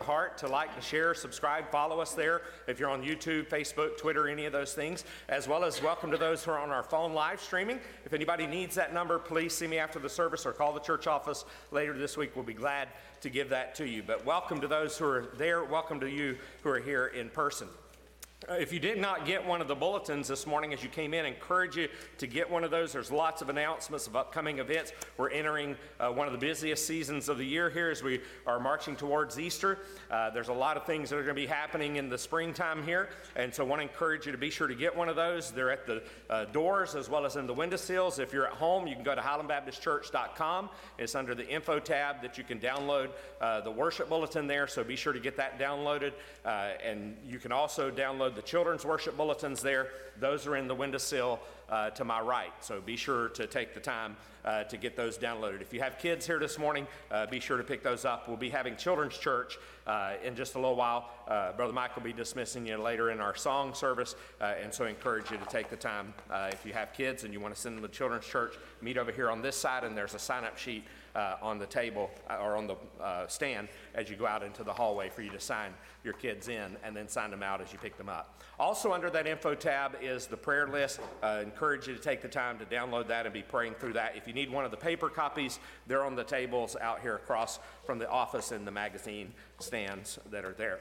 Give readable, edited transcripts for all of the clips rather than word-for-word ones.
heart to like, to share, subscribe, follow us there if you're on YouTube, Facebook, Twitter, any of those things, as well as welcome to those who are on our phone live streaming. If anybody needs that number, please see me after the service or call the church office later this week. We'll be glad to give that to you. But welcome to those who are there. Welcome to you who are here in person. If you did not get one of the bulletins this morning as you came in, I encourage you to get one of those. There's lots of announcements of upcoming events. We're entering one of the busiest seasons of the year here as we are marching towards Easter. There's a lot of things that are going to be happening in the springtime here, and so I want to encourage you to be sure to get one of those. They're at the doors as well as in the windowsills. If you're at home, you can go to highlandbaptistchurch.com. It's under the info tab that you can download the worship bulletin there, so be sure to get that downloaded. And you can also download the children's worship bulletins there. Those are in the windowsill to my right, so be sure to take the time to get those downloaded. If you have kids here this morning, be sure to pick those up. We'll be having children's church in just a little while. Brother Mike will be dismissing you later in our song service, and so I encourage you to take the time. If you have kids and you want to send them to children's church, meet over here on this side, and there's a sign-up sheet on the table or on the stand as you go out into the hallway for you to sign your kids in and then sign them out as you pick them up. Also under that info tab is the prayer list. Encourage you to take the time to download that and be praying through that. If you need one of the paper copies, they're on the tables out here across from the office and the magazine stands that are there.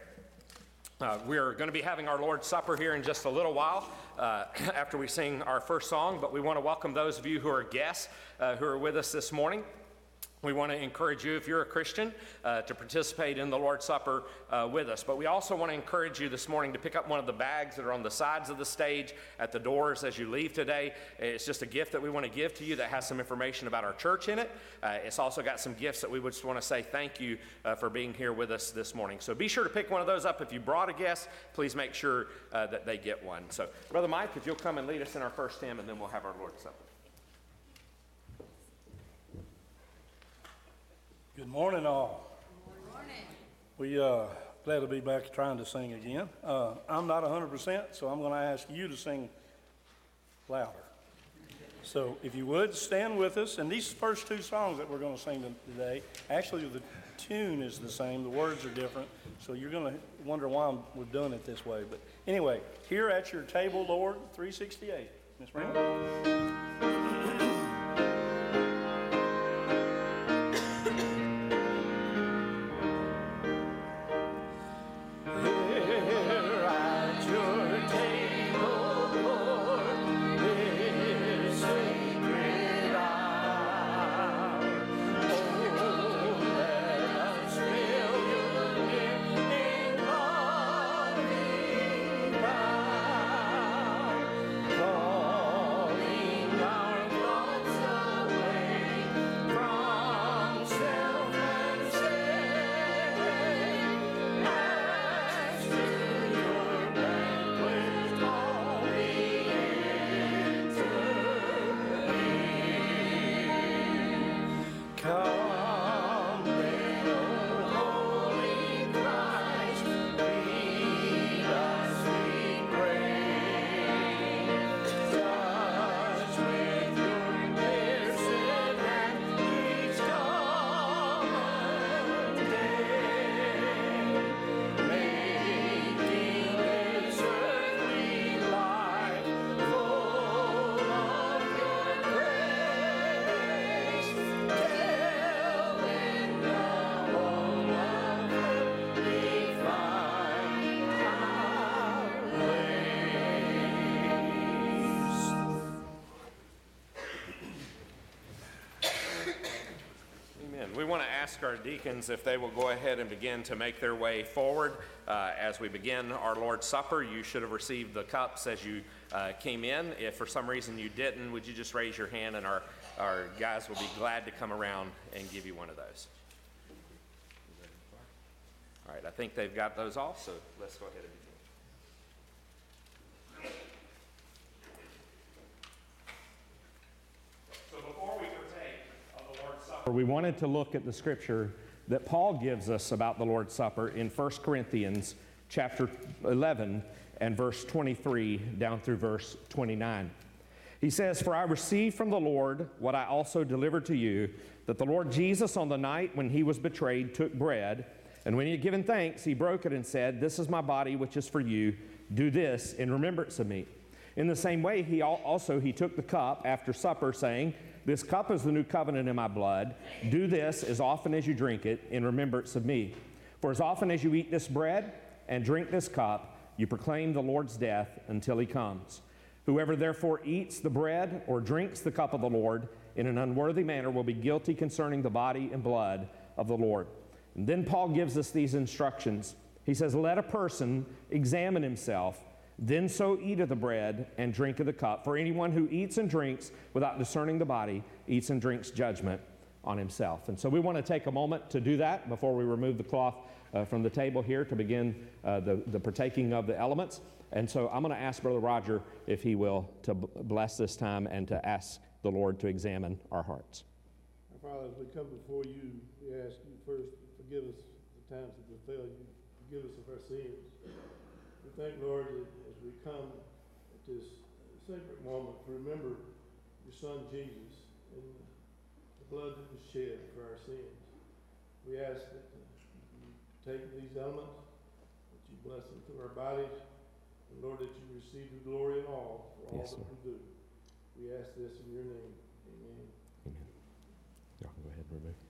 We're going to be having our Lord's Supper here in just a little while after we sing our first song, but we want to welcome those of you who are guests who are with us this morning. We want to encourage you, if you're a Christian, to participate in the Lord's Supper with us. But we also want to encourage you this morning to pick up one of the bags that are on the sides of the stage at the doors as you leave today. It's just a gift that we want to give to you that has some information about our church in it. It's also got some gifts that we would just want to say thank you for being here with us this morning. So be sure to pick one of those up. If you brought a guest, please make sure that they get one. So, Brother Mike, if you'll come and lead us in our first hymn, and then we'll have our Lord's Supper. Good morning, all. Good morning. We glad to be back trying to sing again. I'm not 100%, so I'm going to ask you to sing louder. So if you would, stand with us. And these first two songs that we're going to sing today, actually the tune is the same, the words are different, so you're going to wonder why we're doing it this way. But anyway, Here at Your Table, Lord, 368. Miss Brenda? We want to ask our deacons if they will go ahead and begin to make their way forward as we begin our Lord's Supper. You should have received the cups as you came in. If for some reason you didn't, would you just raise your hand, and our guys will be glad to come around and give you one of those. All right, I think they've got those all, so let's go ahead and begin. We wanted to look at the scripture that Paul gives us about the Lord's Supper in 1 Corinthians chapter 11 and verse 23 down through verse 29. He says, "For I received from the Lord what I also delivered to you, that the Lord Jesus on the night when he was betrayed took bread, And when he had given thanks, he broke it and said, "This is my body, which is for you. Do this in remembrance of me." In the same way, he took the cup after supper, saying, "This cup is the new covenant in my blood. Do this as often as you drink it in remembrance of me. For as often as you eat this bread and drink this cup, you proclaim the Lord's death until he comes. Whoever therefore eats the bread or drinks the cup of the Lord in an unworthy manner will be guilty concerning the body and blood of the Lord." And then Paul gives us these instructions. He says, "Let a person examine himself, then so eat of the bread and drink of the cup. For anyone who eats and drinks without discerning the body eats and drinks judgment on himself." And so we want to take a moment to do that before we remove the cloth from the table here to begin the partaking of the elements. And so I'm going to ask Brother Roger, if he will, to bless this time and to ask the Lord to examine our hearts. Our Father, as we come before you, we ask you first to forgive us the times that we failed you, forgive us of our sins. We thank, Lord, that as we come at this sacred moment to remember your Son Jesus and the blood that was shed for our sins, we ask that you take these elements, that you bless them through our bodies, and Lord, that you receive the glory and all for all Yes, that Lord. we do. We ask this in your name. Amen. Amen. Y'all can go ahead and remove.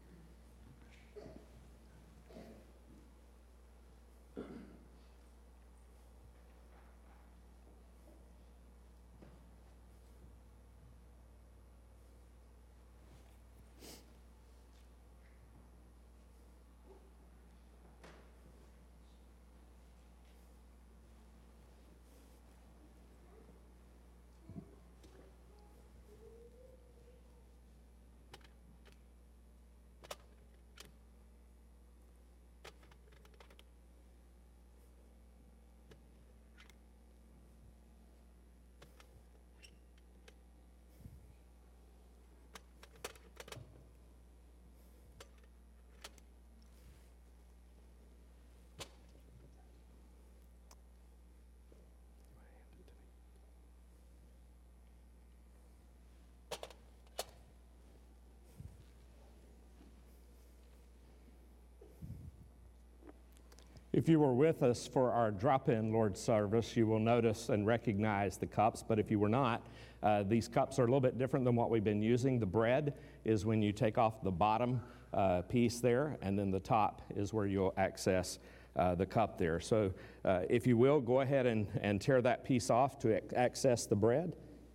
If you were with us for our drop-in Lord's service, you will notice and recognize the cups, but if you were not, these cups are a little bit different than what we've been using. The bread is when you take off the bottom piece there, and then the top is where you'll access the cup there. So if you will, go ahead and tear that piece off to access the bread.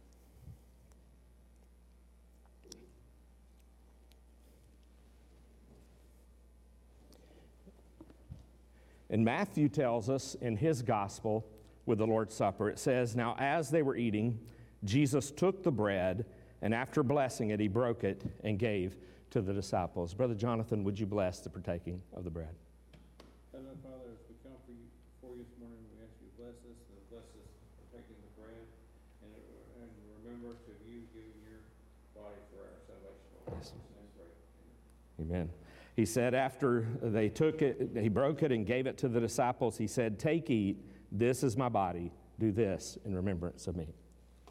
And Matthew tells us in his gospel with the Lord's Supper, it says, "Now as they were eating, Jesus took the bread, and after blessing it, he broke it and gave to the disciples." Brother Jonathan, would you bless the partaking of the bread? Heavenly Father, as we come before you this morning, we ask you to bless us partaking the bread, and remember to you giving your body for our salvation. Yes. Amen. Amen. He said after they took it, he broke it and gave it to the disciples. He said, "Take, eat, this is my body. Do this in remembrance of me."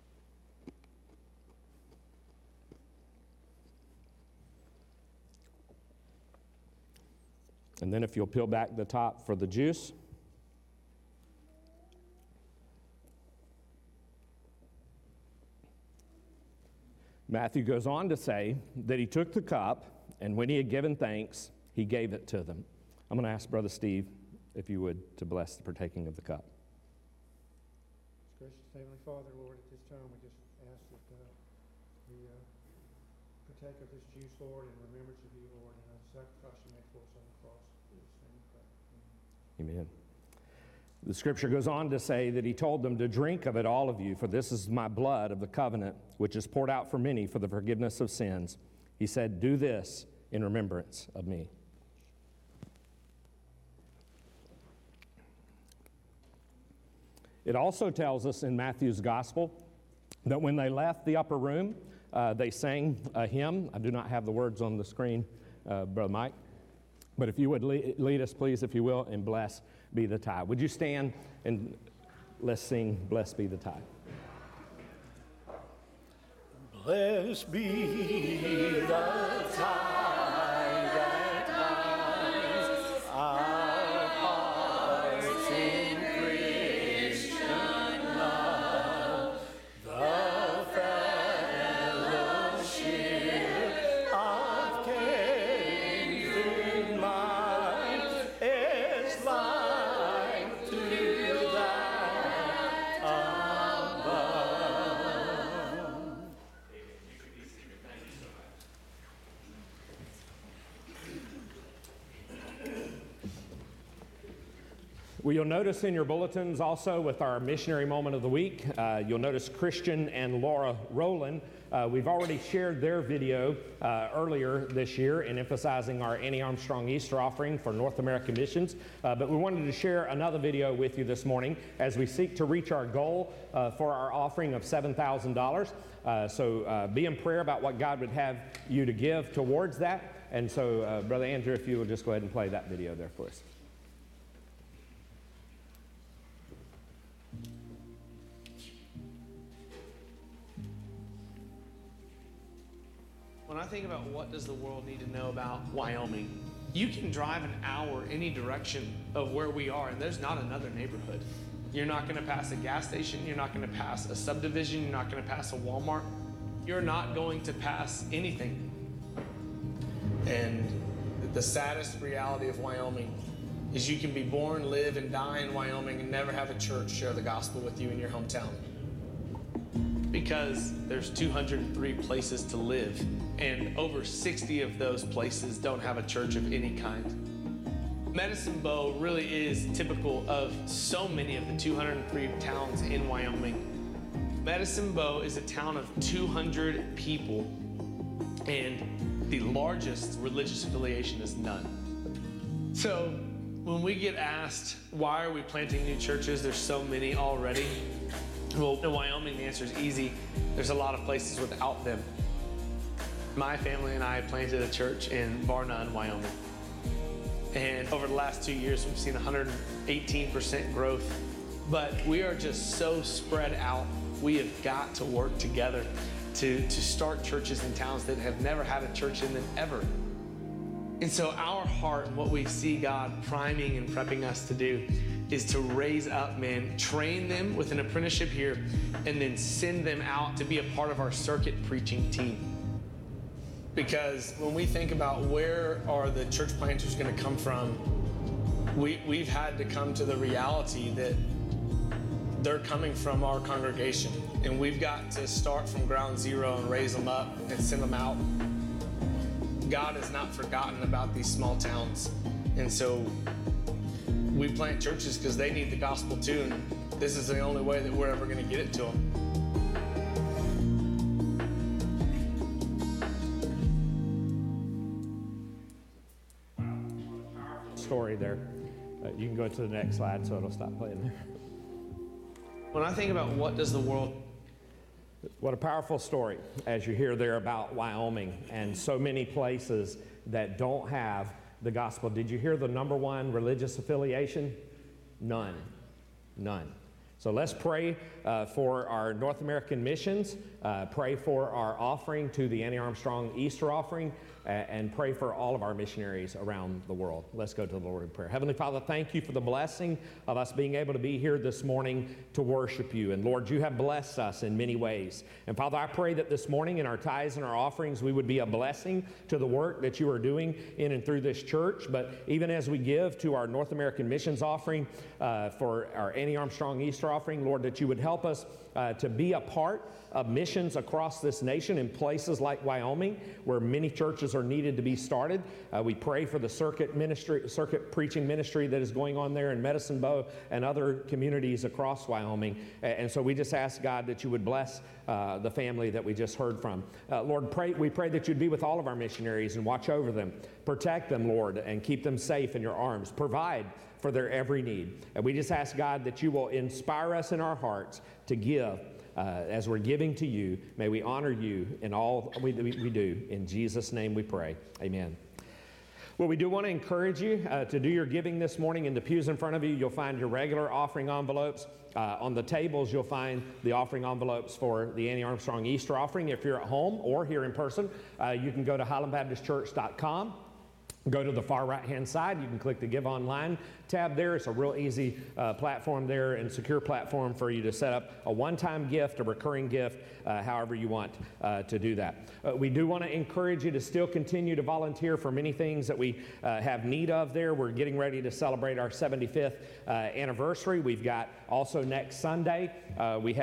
And then if you'll peel back the top for the juice. Matthew goes on to say that he took the cup, and when he had given thanks, he gave it to them. I'm going to ask Brother Steve, if you would, to bless the partaking of the cup. Gracious Heavenly Father, Lord, at this time we just ask that we partake of this juice, Lord, in remembrance of you, Lord, and the sacrifice you made for us on the cross. In Jesus' name we pray. Amen. Amen. The scripture goes on to say that he told them to drink of it, all of you, for this is my blood of the covenant, which is poured out for many for the forgiveness of sins. He said, "Do this in remembrance of me." It also tells us in Matthew's gospel that when they left the upper room, they sang a hymn. I do not have the words on the screen, Brother Mike. But if you would lead us, please, if you will, in Blessed Be the Tide. Would you stand and let's sing Blessed Be the Tide. Blessed be the tide that binds Well, you'll notice in your bulletins also with our missionary moment of the week, you'll notice Christian and Laura Rowland. We've already shared their video earlier this year in emphasizing our Annie Armstrong Easter offering for North American missions. But we wanted to share another video with you this morning as we seek to reach our goal for our offering of $7,000. So be in prayer about what God would have you to give towards that. And so, Brother Andrew, if you will just go ahead and play that video there for us. When I think about what does the world need to know about Wyoming, you can drive an hour any direction of where we are, and there's not another neighborhood. You're not going to pass a gas station. You're not going to pass a subdivision. You're not going to pass a Walmart. You're not going to pass anything. And the saddest reality of Wyoming is you can be born, live, and die in Wyoming and never have a church share the gospel with you in your hometown. Because there's 203 places to live, and over 60 of those places don't have a church of any kind. Medicine Bow really is typical of so many of the 203 towns in Wyoming. Medicine Bow is a town of 200 people, and the largest religious affiliation is none. So when we get asked, why are we planting new churches? There's so many already. Well, in Wyoming, the answer is easy. There's a lot of places without them. My family and I planted a church in Bar None, Wyoming. And over the last 2 years, we've seen 118% growth. But we are just so spread out. We have got to work together to start churches in towns that have never had a church in them ever. And so our heart and what we see God priming and prepping us to do is to raise up men, train them with an apprenticeship here, and then send them out to be a part of our circuit preaching team. Because when we think about where are the church planters going to come from, we've had to come to the reality that they're coming from our congregation. And we've got to start from ground zero and raise them up and send them out. God has not forgotten about these small towns. And so we plant churches because they need the gospel too, and this is the only way that we're ever going to get it to them. Story there. You can go to the next slide so it'll stop playing there. When I think about what does the world... What a powerful story as you hear there about Wyoming and so many places that don't have the gospel. Did you hear the number one religious affiliation? None. None. So let's pray for our North American missions, pray for our offering to the Annie Armstrong Easter offering, and pray for all of our missionaries around the world. Let's go to the Lord in prayer. Heavenly Father, thank you for the blessing of us being able to be here this morning to worship you. And Lord, you have blessed us in many ways. And Father, I pray that this morning in our tithes and our offerings, we would be a blessing to the work that you are doing in and through this church. But even as we give to our North American missions offering for our Annie Armstrong Easter offering, Lord, that you would help us to be a part of missions across this nation in places like Wyoming, where many churches are needed to be started. We pray for the circuit preaching ministry that is going on there in Medicine Bow and other communities across Wyoming. And so we just ask, God, that you would bless the family that we just heard from. Lord, we pray that you'd be with all of our missionaries and watch over them. Protect them, Lord, and keep them safe in your arms. Provide for their every need. And we just ask, God, that you will inspire us in our hearts to give. As we're giving to you, may we honor you in all we do. In Jesus' name we pray. Amen. Well, we do want to encourage you to do your giving this morning. In the pews in front of you, you'll find your regular offering envelopes. On the tables, you'll find the offering envelopes for the Annie Armstrong Easter offering. If you're at home or here in person, you can go to highlandbaptistchurch.com. Go to the far right-hand side. You can click the Give Online tab there. It's a real easy platform there and secure platform for you to set up a one-time gift, a recurring gift, however you want to do that. We do want to encourage you to still continue to volunteer for many things that we have need of there. We're getting ready to celebrate our 75th anniversary. We've got also next Sunday, we have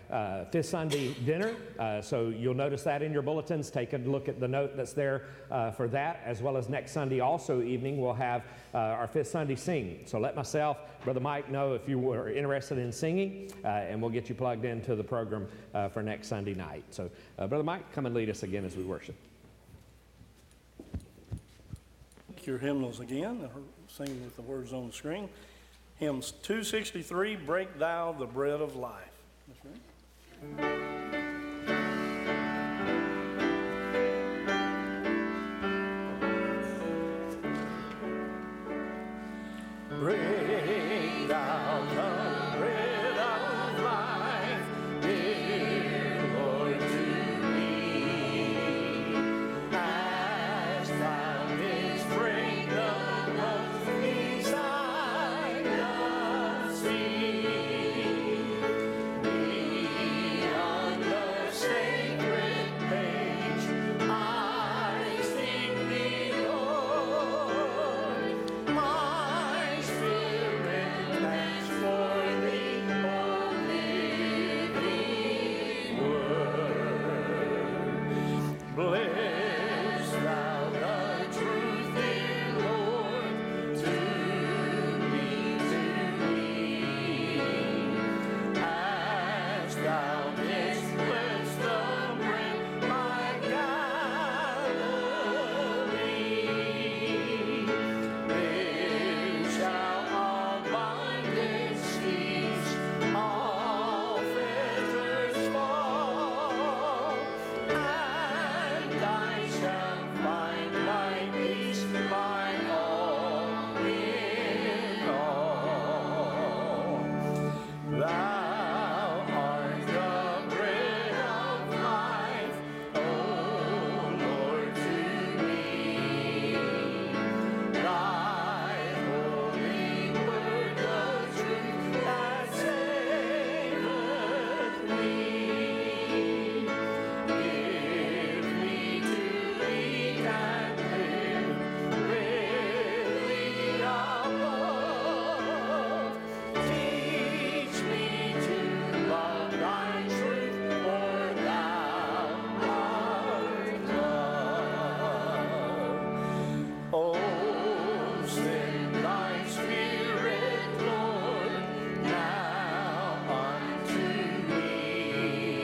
Fifth Sunday dinner, so you'll notice that in your bulletins. Take a look at the note that's there for that, as well as next Sunday also evening we'll have our Fifth Sunday singing. So let myself, Brother Mike, know if you were interested in singing, and we'll get you plugged into the program for next Sunday night. So Brother Mike, come and lead us again as we worship. Take your hymnals again, sing with the words on the screen. Hymns 263, Break Thou the Bread of Life. Break thou the bread of life, dear Lord, to me. As thou didst break the loaf beside the sea, beyond the sacred page, I seek thee, Lord. My spirit pants for thee, O living word. Bless thou the truth, dear Lord, to me. As thou didst bless the bread by Galilee, then shall all bondage cease, all fetters fall, and I shall find my peace, my all in all. Thou art the bread of life, O Lord, to me. Thy holy word, the truth that saveth me. Give me to eat and live really above. Teach me to love thy truth, for thou art love. Oh, send thy Spirit, Lord, now unto me,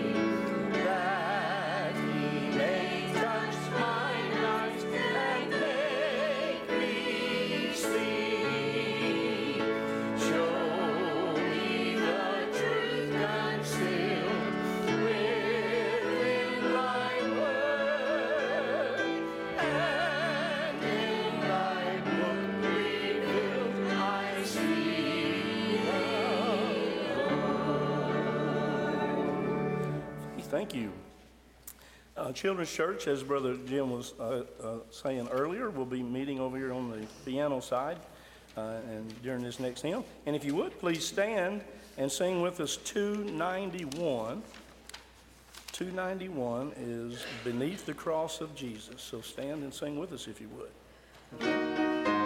that he may touch mine eyes and make me see. Show me the truth concealed within thy word, and in thy book revealed I see the Lord. Thank you. Children's Church, as Brother Jim was saying earlier, will be meeting over here on the piano side and during this next hymn. And if you would, please stand and sing with us 291. 291 is Beneath the Cross of Jesus. So stand and sing with us if you would.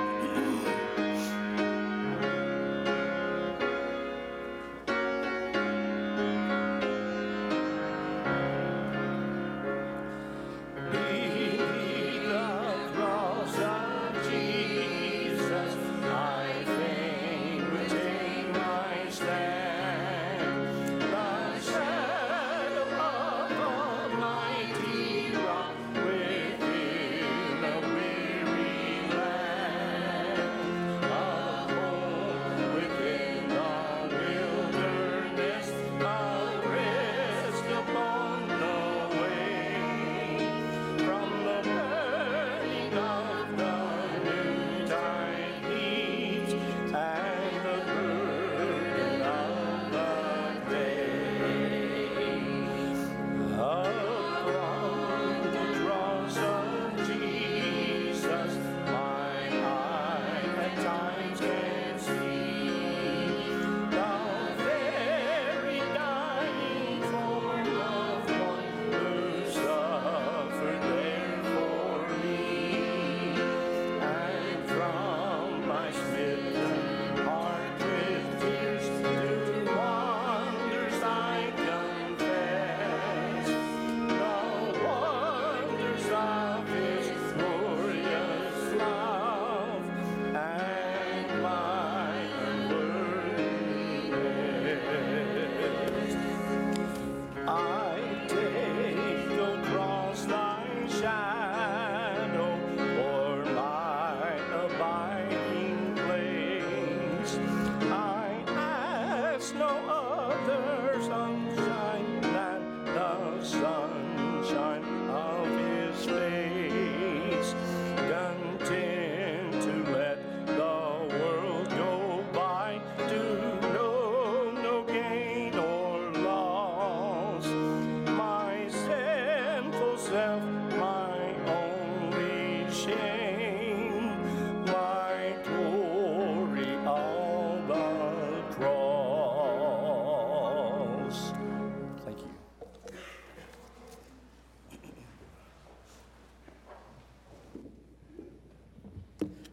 Beneath the cross of Jesus, I fain would take my stand. The shadow of Almighty rock within a weary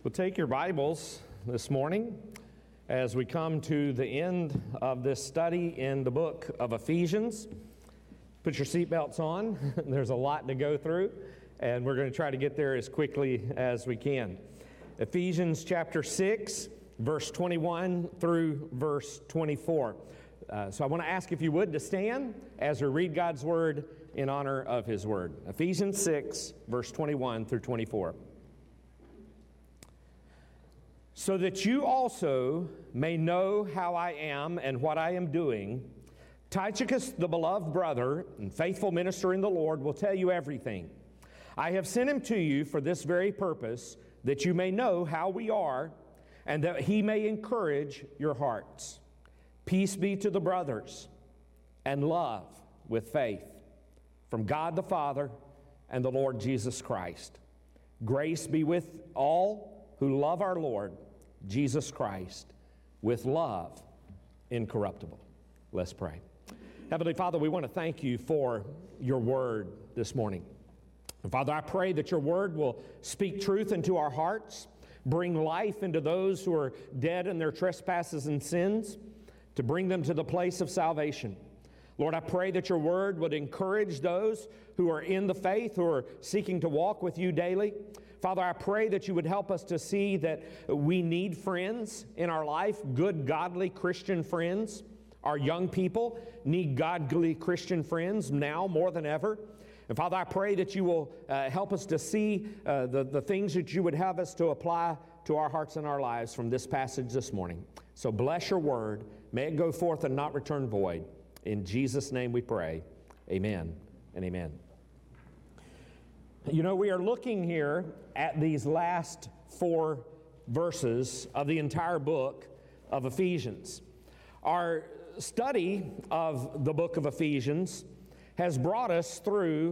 Well, take your Bibles this morning as we come to the end of this study in the book of Ephesians. Put your seatbelts on. There's a lot to go through, and we're going to try to get there as quickly as we can. Ephesians chapter 6, verse 21 through verse 24. So I want to ask if you would to stand as we read God's Word in honor of His Word. Ephesians 6, verse 21 through 24. So that you also may know how I am and what I am doing, Tychicus, the beloved brother and faithful minister in the Lord, will tell you everything. I have sent him to you for this very purpose, that you may know how we are, and that he may encourage your hearts. Peace be to the brothers, and love with faith, from God the Father and the Lord Jesus Christ. Grace be with all who love our Lord Jesus Christ, with love incorruptible. Let's pray. Heavenly Father, we want to thank you for your word this morning. And Father, I pray that your word will speak truth into our hearts, bring life into those who are dead in their trespasses and sins, to bring them to the place of salvation. Lord, I pray that your word would encourage those who are in the faith, who are seeking to walk with you daily. Father, I pray that you would help us to see that we need friends in our life, good, godly Christian friends. Our young people need godly Christian friends now more than ever. And Father, I pray that you will help us to see the things that you would have us to apply to our hearts and our lives from this passage this morning. So bless your word. May it go forth and not return void. In Jesus' name we pray. Amen and amen. You know, we are looking here at these last 4 verses of the entire book of Ephesians. Our study of the book of Ephesians has brought us through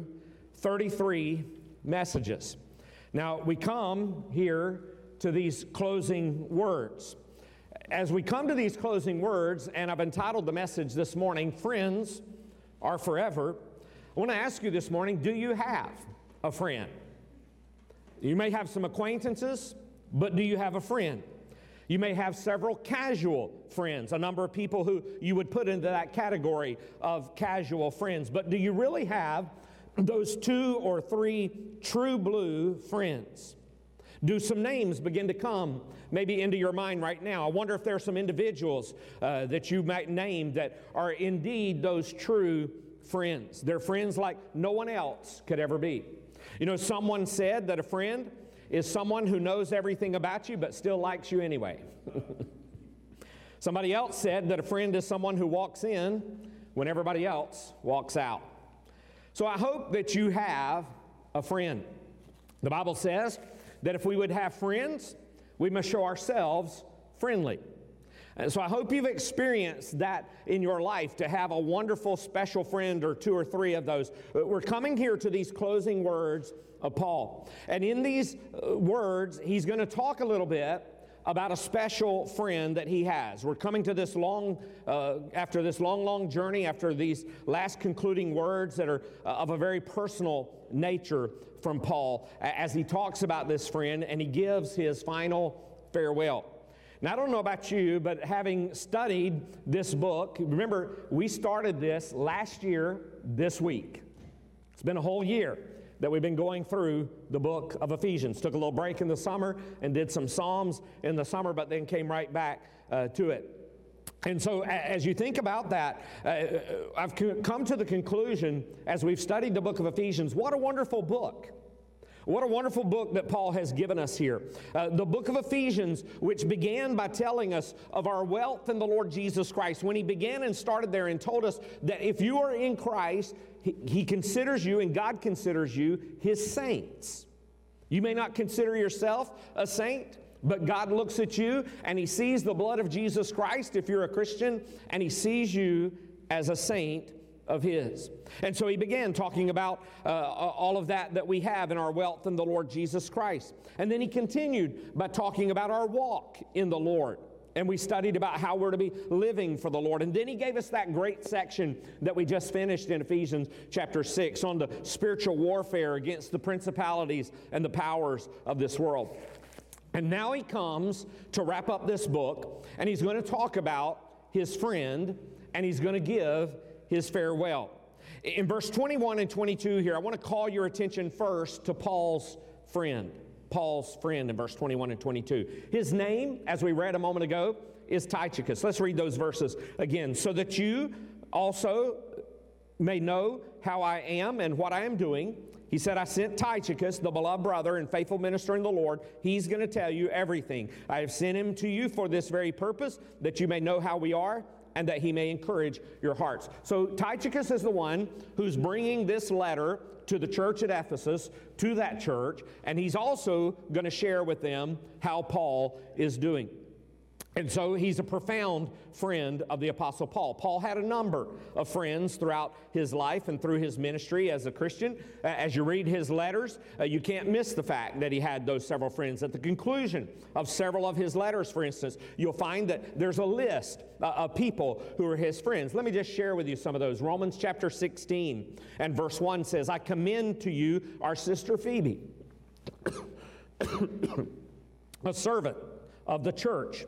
33 messages. Now, we come here to these closing words. As we come to these closing words, and I've entitled the message this morning, Friends Are Forever, I want to ask you this morning, do you have a friend? You may have some acquaintances, but do you have a friend? You may have several casual friends, a number of people who you would put into that category of casual friends. But do you really have those 2 or 3 true blue friends? Do some names begin to come maybe into your mind right now? I wonder if there are some individuals that you might name that are indeed those true friends. They're friends like no one else could ever be. You know, someone said that a friend is someone who knows everything about you but still likes you anyway. Somebody else said that a friend is someone who walks in when everybody else walks out. So I hope that you have a friend. The Bible says that if we would have friends, we must show ourselves friendly. And so I hope you've experienced that in your life, to have a wonderful special friend or 2 or 3 of those. We're coming here to these closing words of Paul. And in these words, he's going to talk a little bit about a special friend that he has. We're coming to this after this long journey, after these last concluding words that are of a very personal nature from Paul, as he talks about this friend and he gives his final farewell. Now, I don't know about you, but having studied this book, remember, we started this last year this week. It's been a whole year that we've been going through the book of Ephesians. Took a little break in the summer and did some Psalms in the summer, but then came right back to it. And so as you think about that, I've come to the conclusion as we've studied the book of Ephesians, what a wonderful book. What a wonderful book that Paul has given us here. The book of Ephesians, which began by telling us of our wealth in the Lord Jesus Christ. When he began and started there and told us that if you are in Christ, he considers you and God considers you his saints. You may not consider yourself a saint, but God looks at you and he sees the blood of Jesus Christ if you're a Christian, and he sees you as a saint of his. And so he began talking about all of that we have in our wealth in the Lord Jesus Christ. And then he continued by talking about our walk in the Lord. And we studied about how we're to be living for the Lord. And then he gave us that great section that we just finished in Ephesians chapter 6 on the spiritual warfare against the principalities and the powers of this world. And now he comes to wrap up this book, and he's going to talk about his friend, and he's going to give his farewell. In verse 21 and 22 here, I want to call your attention first to Paul's friend. Paul's friend in verse 21 and 22. His name, as we read a moment ago, is Tychicus. Let's read those verses again. So that you also may know how I am and what I am doing. He said, I sent Tychicus, the beloved brother and faithful minister in the Lord. He's going to tell you everything. I have sent him to you for this very purpose, that you may know how we are and that he may encourage your hearts. So Tychicus is the one who's bringing this letter to the church at Ephesus, to that church, and he's also going to share with them how Paul is doing. And so he's a profound friend of the Apostle Paul. Paul had a number of friends throughout his life and through his ministry as a Christian. As you read his letters, you can't miss the fact that he had those several friends. At the conclusion of several of his letters, for instance, you'll find that there's a list of people who are his friends. Let me just share with you some of those. Romans chapter 16 and verse 1 says, I commend to you our sister Phoebe, a servant of the church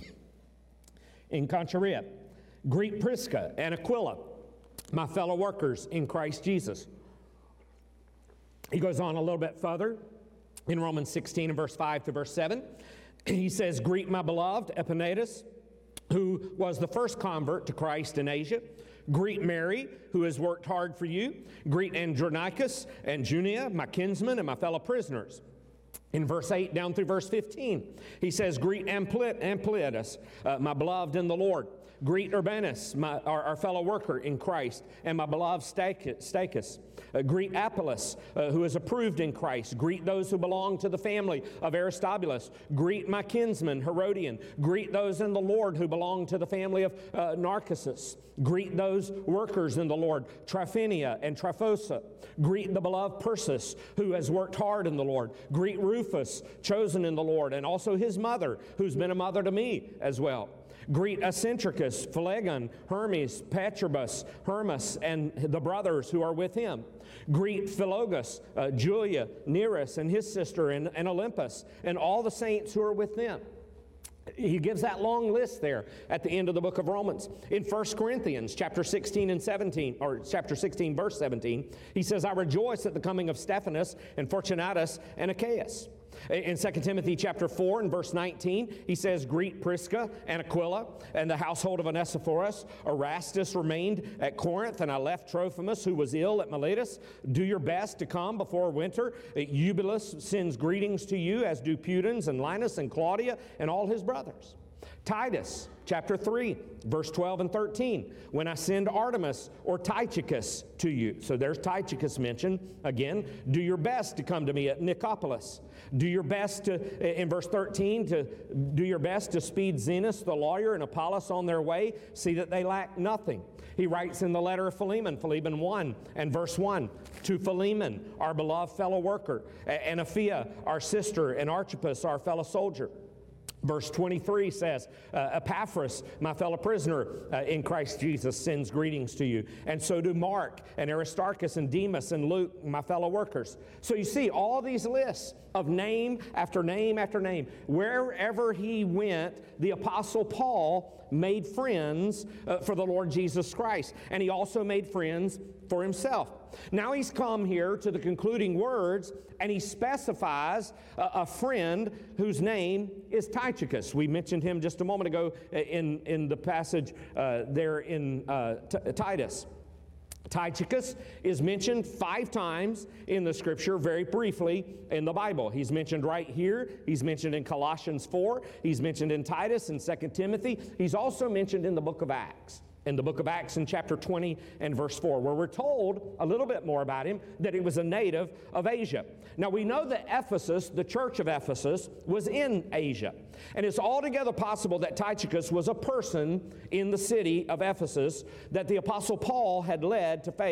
in Cenchreae. Greet Prisca and Aquila, my fellow workers in Christ Jesus. He goes on a little bit further in Romans 16 and verse 5 to verse 7. He says, greet my beloved Epaenetus, who was the first convert to Christ in Asia. Greet Mary, who has worked hard for you. Greet Andronicus and Junia, my kinsmen and my fellow prisoners. In verse 8 down through verse 15, he says, greet Ampliatus, my beloved in the Lord. Greet Urbanus, our fellow worker in Christ, and my beloved Stachys. Greet Apollos, who is approved in Christ. Greet those who belong to the family of Aristobulus. Greet my kinsman Herodian. Greet those in the Lord who belong to the family of Narcissus. Greet those workers in the Lord, Tryphenia and Tryphosa. Greet the beloved Persis, who has worked hard in the Lord. Greet Rufus, chosen in the Lord, and also his mother, who's been a mother to me as well. Greet Acentricus, Phlegon, Hermes, Patrobus, Hermas, and the brothers who are with him. Greet Philogus, Julia, Nereus, and his sister, and Olympus, and all the saints who are with them. He gives that long list there at the end of the book of Romans. In 1 Corinthians chapter 16 and 17, or chapter 16, verse 17, he says, I rejoice at the coming of Stephanas and Fortunatus and Achaeus. In 2 Timothy chapter 4 and verse 19, he says, greet Prisca and Aquila and the household of Onesiphorus. Erastus remained at Corinth, and I left Trophimus, who was ill at Miletus. Do your best to come before winter. Eubulus sends greetings to you, as do Pudens and Linus and Claudia and all his brothers. Titus chapter 3, verse 12 and 13, when I send Artemas or Tychicus to you. So there's Tychicus mentioned again. Do your best to come to me at Nicopolis. Do your best to, in verse 13, to do your best to speed Zenas the lawyer and Apollos on their way. See that they lack nothing. He writes in the letter of Philemon, Philemon 1 and verse 1, to Philemon, our beloved fellow worker, and Aphia, our sister, and Archippus, our fellow soldier. Verse 23 says, Epaphras, my fellow prisoner in Christ Jesus, sends greetings to you. And so do Mark and Aristarchus and Demas and Luke, my fellow workers. So you see all these lists of name after name after name. Wherever he went, the Apostle Paul made friends for the Lord Jesus Christ. And he also made friends for himself. Now he's come here to the concluding words, and he specifies a friend whose name is Tychicus. We mentioned him just a moment ago in the passage there in Titus. Tychicus is mentioned 5 times in the Scripture, very briefly in the Bible. He's mentioned right here. He's mentioned in Colossians 4. He's mentioned in Titus and 2 Timothy. He's also mentioned in the book of Acts. In the book of Acts in chapter 20 and verse 4, where we're told a little bit more about him, that he was a native of Asia. Now we know that Ephesus, the church of Ephesus, was in Asia. And it's altogether possible that Tychicus was a person in the city of Ephesus that the Apostle Paul had led to faith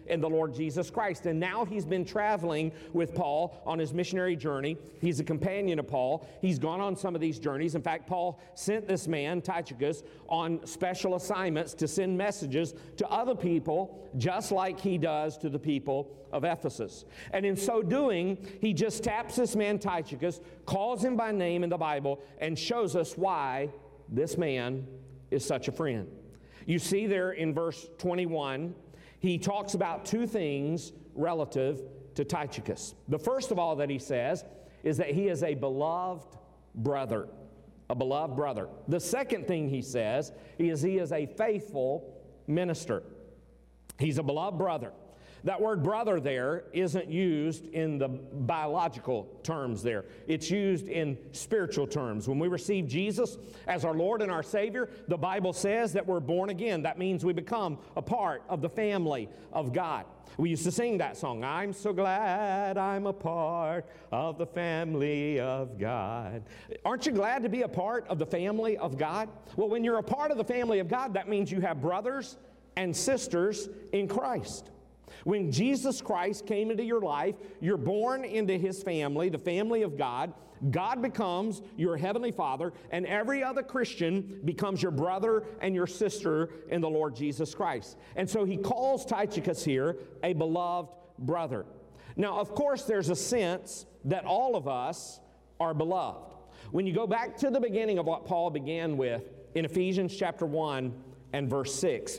in the Lord Jesus Christ. And now he's been traveling with Paul on his missionary journey. He's a companion of Paul. He's gone on some of these journeys. In fact, Paul sent this man, Tychicus, on special assignments to send messages to other people, just like he does to the people of Ephesus. And in so doing, he just taps this man Tychicus, calls him by name in the Bible, and shows us why this man is such a friend. You see there in verse 21, he talks about two things relative to Tychicus. The first of all that he says is that he is a beloved brother. A beloved brother. The second thing he says is he is a faithful minister. He's a beloved brother. That word brother there isn't used in the biological terms there. It's used in spiritual terms. When we receive Jesus as our Lord and our Savior, the Bible says that we're born again. That means we become a part of the family of God. We used to sing that song, I'm so glad I'm a part of the family of God. Aren't you glad to be a part of the family of God? Well, when you're a part of the family of God, that means you have brothers and sisters in Christ. When Jesus Christ came into your life, you're born into His family, the family of God. God becomes your heavenly Father, and every other Christian becomes your brother and your sister in the Lord Jesus Christ. And so he calls Tychicus here a beloved brother. Now, of course, there's a sense that all of us are beloved. When you go back to the beginning of what Paul began with in Ephesians chapter 1 and verse 6,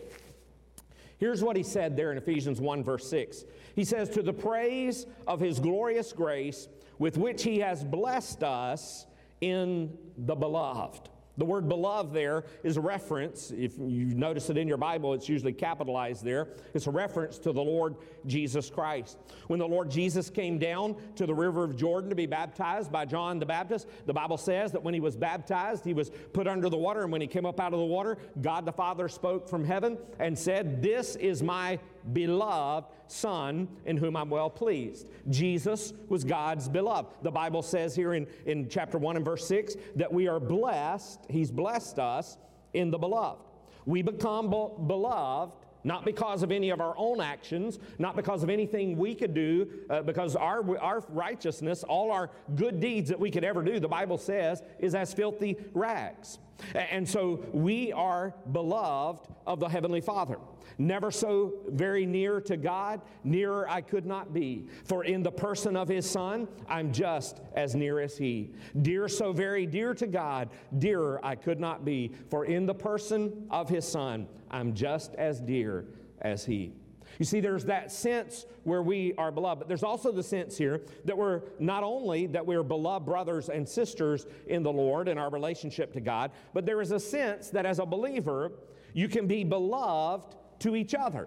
here's what he said there in Ephesians 1 verse 6. He says, to the praise of His glorious grace with which He has blessed us in the beloved. The word beloved there is a reference. If you notice it in your Bible, it's usually capitalized there. It's a reference to the Lord Jesus Christ. When the Lord Jesus came down to the river of Jordan to be baptized by John the Baptist, the Bible says that when He was baptized, He was put under the water, and when He came up out of the water, God the Father spoke from heaven and said, this is my beloved Son in whom I'm well pleased. Jesus was God's beloved. The Bible says here in chapter 1 and verse 6 that we are blessed. He's blessed us in the beloved. We become beloved not because of any of our own actions, not because of anything we could do, because our righteousness, all our good deeds that we could ever do, the Bible says, is as filthy rags. And so we are beloved of the Heavenly Father. Never so very near to God, nearer I could not be. For in the person of His Son, I'm just as near as He. Dear, so very dear to God, dearer I could not be. For in the person of His Son, I'm just as dear as He. You see, there's that sense where we are beloved, but there's also the sense here that we're not only that we're beloved brothers and sisters in the Lord in our relationship to God, but there is a sense that as a believer, you can be beloved to each other.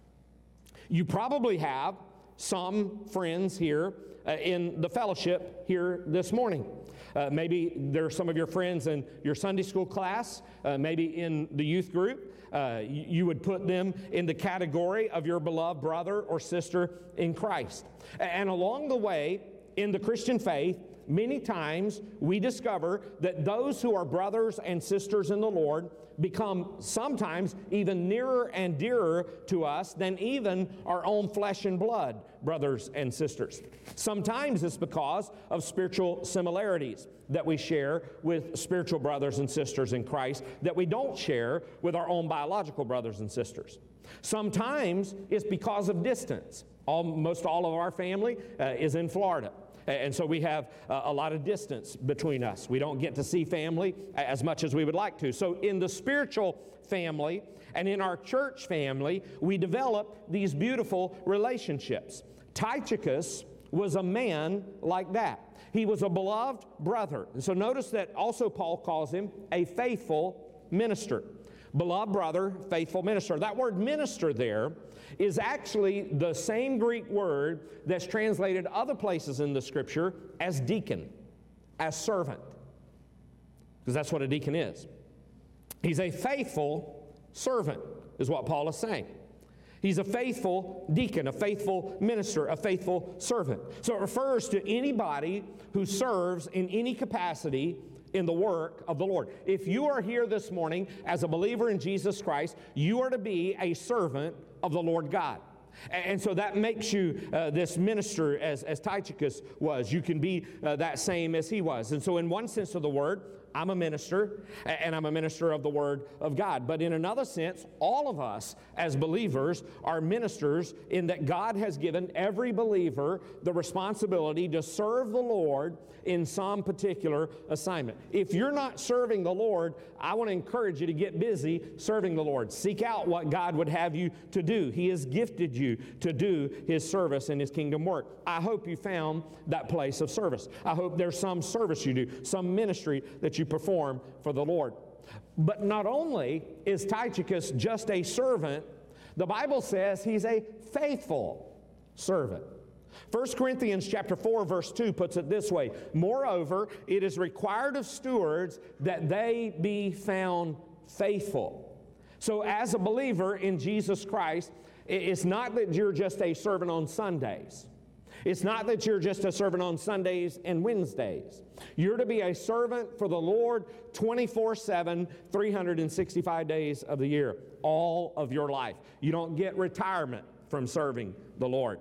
You probably have some friends here in the fellowship here this morning. Maybe there are some of your friends in your Sunday school class, maybe in the youth group. You would put them in the category of your beloved brother or sister in Christ. And along the way, in the Christian faith, many times we discover that those who are brothers and sisters in the Lord become sometimes even nearer and dearer to us than even our own flesh and blood brothers and sisters. Sometimes it's because of spiritual similarities that we share with spiritual brothers and sisters in Christ that we don't share with our own biological brothers and sisters. Sometimes it's because of distance. Almost all of our family is in Florida. And so we have a lot of distance between us. We don't get to see family as much as we would like to. So in the spiritual family and in our church family, we develop these beautiful relationships. Tychicus was a man like that. He was a beloved brother. And so notice that also Paul calls him a faithful minister. Beloved brother, faithful minister. That word minister there is actually the same Greek word that's translated other places in the Scripture as deacon, as servant. Because that's what a deacon is. He's a faithful servant, is what Paul is saying. He's a faithful deacon, a faithful minister, a faithful servant. So it refers to anybody who serves in any capacity in the work of the Lord. If you are here this morning as a believer in Jesus Christ, you are to be a servant of the Lord God. And so that makes you this minister as Tychicus was. You can be that same as he was. And so in one sense of the word, I'm a minister, and I'm a minister of the Word of God. But in another sense, all of us as believers are ministers in that God has given every believer the responsibility to serve the Lord in some particular assignment. If you're not serving the Lord, I want to encourage you to get busy serving the Lord. Seek out what God would have you to do. He has gifted you to do His service and His kingdom work. I hope you found that place of service. I hope there's some service you do, some ministry that you perform for the Lord. But not only is Tychicus just a servant, the Bible says he's a faithful servant. 1 Corinthians chapter 4, verse 2 puts it this way: moreover, it is required of stewards that they be found faithful. So as a believer in Jesus Christ, it's not that you're just a servant on Sundays. It's not that you're just a servant on Sundays and Wednesdays. You're to be a servant for the Lord 24/7, 365 days of the year, all of your life. You don't get retirement from serving the Lord.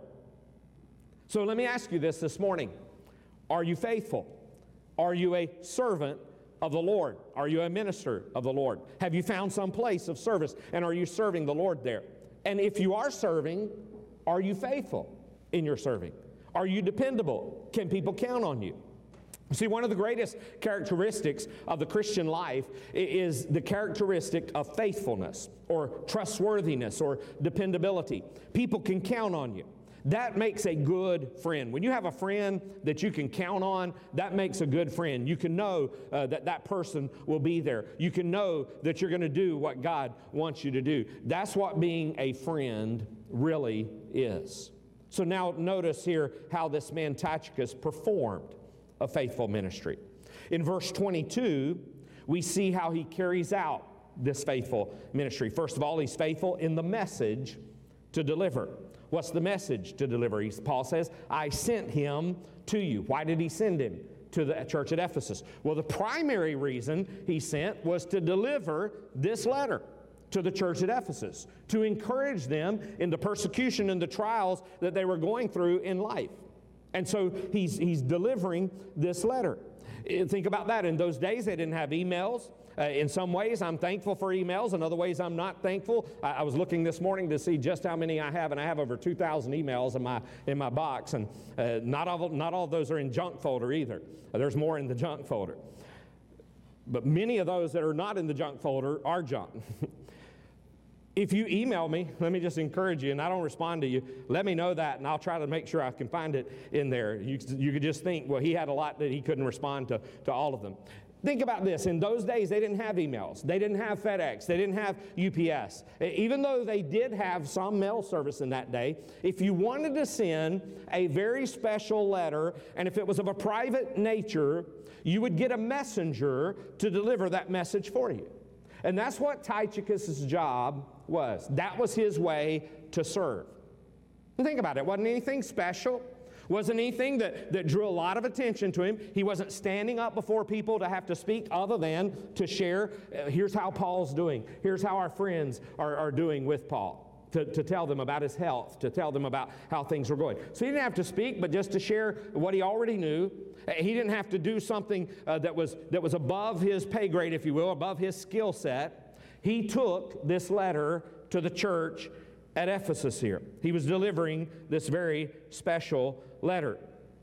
So let me ask you this morning. Are you faithful? Are you a servant of the Lord? Are you a minister of the Lord? Have you found some place of service, and are you serving the Lord there? And if you are serving, are you faithful in your serving? Are you dependable? Can people count on you? See, one of the greatest characteristics of the Christian life is the characteristic of faithfulness or trustworthiness or dependability. People can count on you. That makes a good friend. When you have a friend that you can count on, that makes a good friend. You can know that that person will be there. You can know that you're going to do what God wants you to do. That's what being a friend really is. So now notice here how this man Tychicus performed a faithful ministry. In verse 22, we see how he carries out this faithful ministry. First of all, he's faithful in the message to deliver. What's the message to deliver? Paul says, I sent him to you. Why did he send him to the church at Ephesus? Well, the primary reason he sent was to deliver this letter to the church at Ephesus, to encourage them in the persecution and the trials that they were going through in life. And so he's delivering this letter. Think about that. In those days, they didn't have emails. In some ways, I'm thankful for emails. In other ways, I'm not thankful. I was looking this morning to see just how many I have, and I have over 2,000 emails in my box, and not all of those are in junk folder either. There's more in the junk folder. But many of those that are not in the junk folder are junk. If you email me, let me just encourage you, and I don't respond to you, let me know that, and I'll try to make sure I can find it in there. You could just think, well, he had a lot that he couldn't respond to all of them. Think about this. In those days, they didn't have emails. They didn't have FedEx. They didn't have UPS. Even though they did have some mail service in that day, if you wanted to send a very special letter, and if it was of a private nature, you would get a messenger to deliver that message for you. And that's what Tychicus' job was. That was his way to serve. And think about it. It wasn't anything special. Wasn't anything that drew a lot of attention to him. He wasn't standing up before people to have to speak other than to share, here's how Paul's doing. Here's how our friends are doing with Paul. To tell them about his health, to tell them about how things were going. So he didn't have to speak, but just to share what he already knew. He didn't have to do something that was above his pay grade, if you will, above his skill set. He took this letter to the church at Ephesus here. He was delivering this very special letter.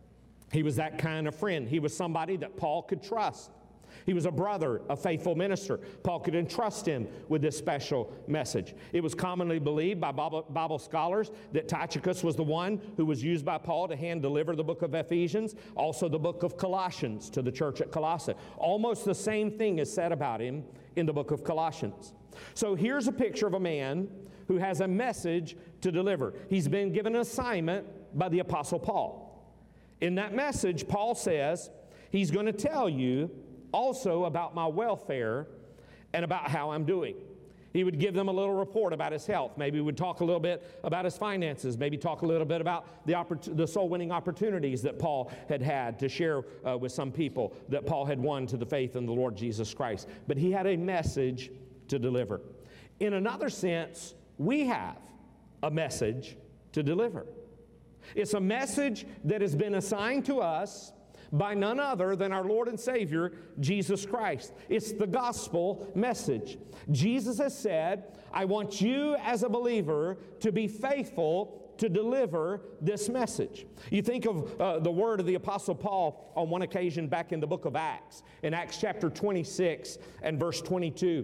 He was that kind of friend. He was somebody that Paul could trust. He was a brother, a faithful minister. Paul could entrust him with this special message. It was commonly believed by Bible scholars that Tychicus was the one who was used by Paul to hand deliver the book of Ephesians, also the book of Colossians to the church at Colossae. Almost the same thing is said about him in the book of Colossians. So here's a picture of a man who has a message to deliver. He's been given an assignment by the Apostle Paul. In that message, Paul says he's going to tell you also about my welfare and about how I'm doing. He would give them a little report about his health. Maybe he would talk a little bit about his finances. Maybe talk a little bit about the soul-winning opportunities that Paul had to share with some people that Paul had won to the faith in the Lord Jesus Christ. But he had a message to deliver. In another sense, we have a message to deliver. It's a message that has been assigned to us by none other than our Lord and Savior, Jesus Christ. It's the gospel message. Jesus has said, I want you as a believer to be faithful to deliver this message. You think of the word of the Apostle Paul on one occasion back in the book of Acts, in Acts chapter 26 and verse 22.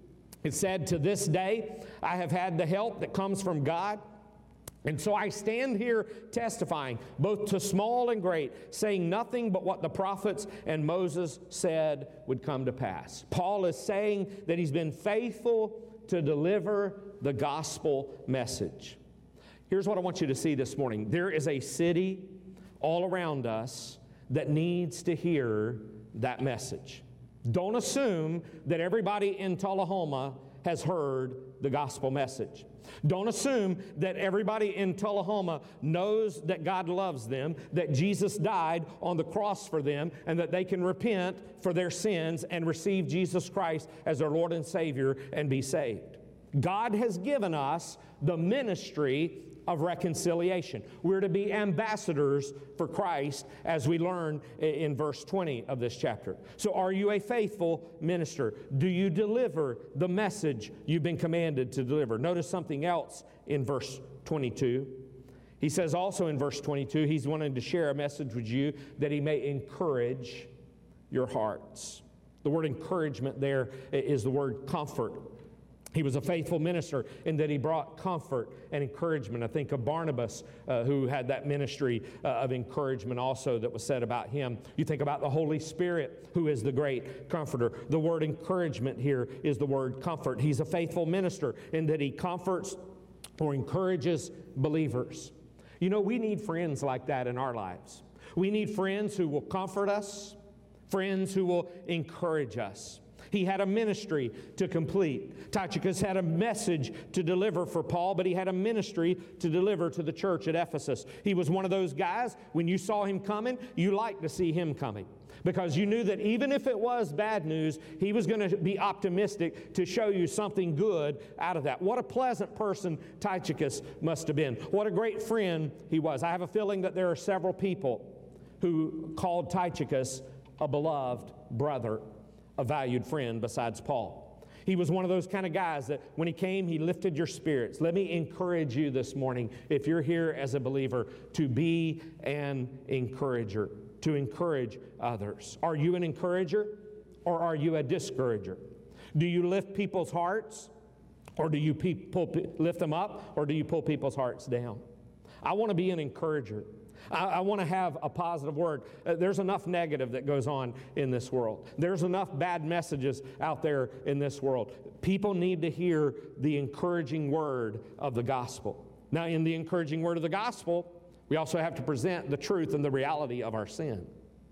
It said, to this day I have had the help that comes from God. And so I stand here testifying, both to small and great, saying nothing but what the prophets and Moses said would come to pass. Paul is saying that he's been faithful to deliver the gospel message. Here's what I want you to see this morning. There is a city all around us that needs to hear that message. Don't assume that everybody in Tullahoma has heard the gospel message. Don't assume that everybody in Tullahoma knows that God loves them, that Jesus died on the cross for them, and that they can repent for their sins and receive Jesus Christ as their Lord and Savior and be saved. God has given us the ministry of reconciliation. We're to be ambassadors for Christ, as we learn in verse 20 of this chapter. So are you a faithful minister? Do you deliver the message you've been commanded to deliver? Notice something else in verse 22. He says also in verse 22, he's wanting to share a message with you that he may encourage your hearts. The word encouragement there is the word comfort. He was a faithful minister in that he brought comfort and encouragement. I think of Barnabas, who had that ministry of encouragement also that was said about him. You think about the Holy Spirit, who is the great comforter. The word encouragement here is the word comfort. He's a faithful minister in that he comforts or encourages believers. You know, we need friends like that in our lives. We need friends who will comfort us, friends who will encourage us. He had a ministry to complete. Tychicus had a message to deliver for Paul, but he had a ministry to deliver to the church at Ephesus. He was one of those guys, when you saw him coming, you liked to see him coming, because you knew that even if it was bad news, he was going to be optimistic to show you something good out of that. What a pleasant person Tychicus must have been. What a great friend he was. I have a feeling that there are several people who called Tychicus a beloved brother, a valued friend besides Paul. He was one of those kind of guys that when he came, he lifted your spirits. Let me encourage you this morning, if you're here as a believer, to be an encourager, to encourage others. Are you an encourager, or are you a discourager? Do you lift people's hearts, or do you lift them up, or do you pull people's hearts down? I want to be an encourager. I want to have a positive word. There's enough negative that goes on in this world. There's enough bad messages out there in this world. People need to hear the encouraging word of the gospel. Now, in the encouraging word of the gospel, we also have to present the truth and the reality of our sin.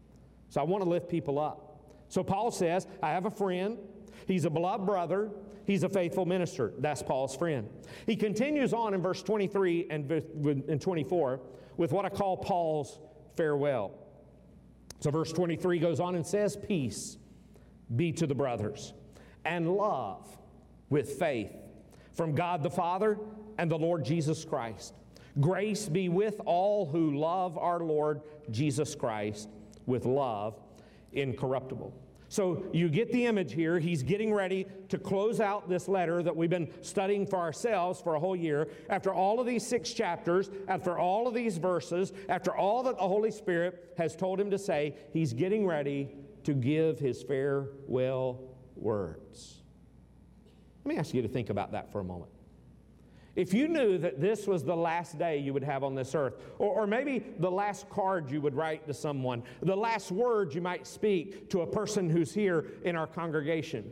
So I want to lift people up. So Paul says, I have a friend. He's a beloved brother. He's a faithful minister. That's Paul's friend. He continues on in verse 23 and 24 with what I call Paul's farewell. So verse 23 goes on and says, peace be to the brothers, and love with faith from God the Father and the Lord Jesus Christ. Grace be with all who love our Lord Jesus Christ with love incorruptible. So you get the image here. He's getting ready to close out this letter that we've been studying for ourselves for a whole year. After all of these 6 chapters, after all of these verses, after all that the Holy Spirit has told him to say, he's getting ready to give his farewell words. Let me ask you to think about that for a moment. If you knew that this was the last day you would have on this earth, or maybe the last card you would write to someone, the last word you might speak to a person who's here in our congregation,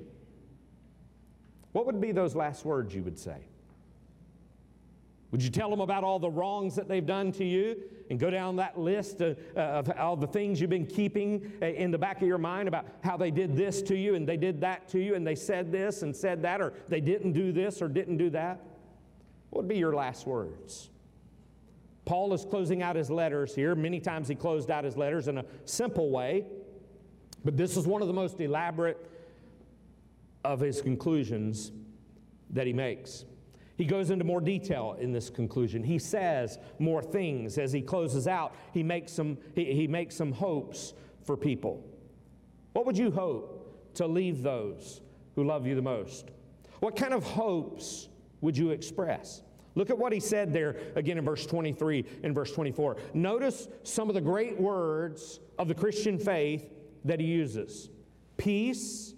what would be those last words you would say? Would you tell them about all the wrongs that they've done to you and go down that list of all the things you've been keeping in the back of your mind about how they did this to you and they did that to you and they said this and said that, or they didn't do this or didn't do that? What would be your last words? Paul is closing out his letters here. Many times he closed out his letters in a simple way, but this is one of the most elaborate of his conclusions that he makes. He goes into more detail in this conclusion. He says more things. As he closes out, he makes some hopes for people. What would you hope to leave those who love you the most? What kind of hopes would you express? Look at what he said there again in verse 23 and verse 24. Notice some of the great words of the Christian faith that he uses. Peace,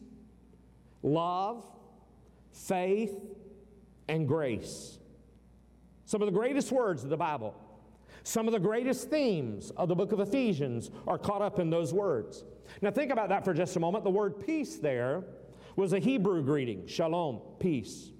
love, faith, and grace. Some of the greatest words of the Bible. Some of the greatest themes of the book of Ephesians are caught up in those words. Now think about that for just a moment. The word peace there was a Hebrew greeting, shalom, peace.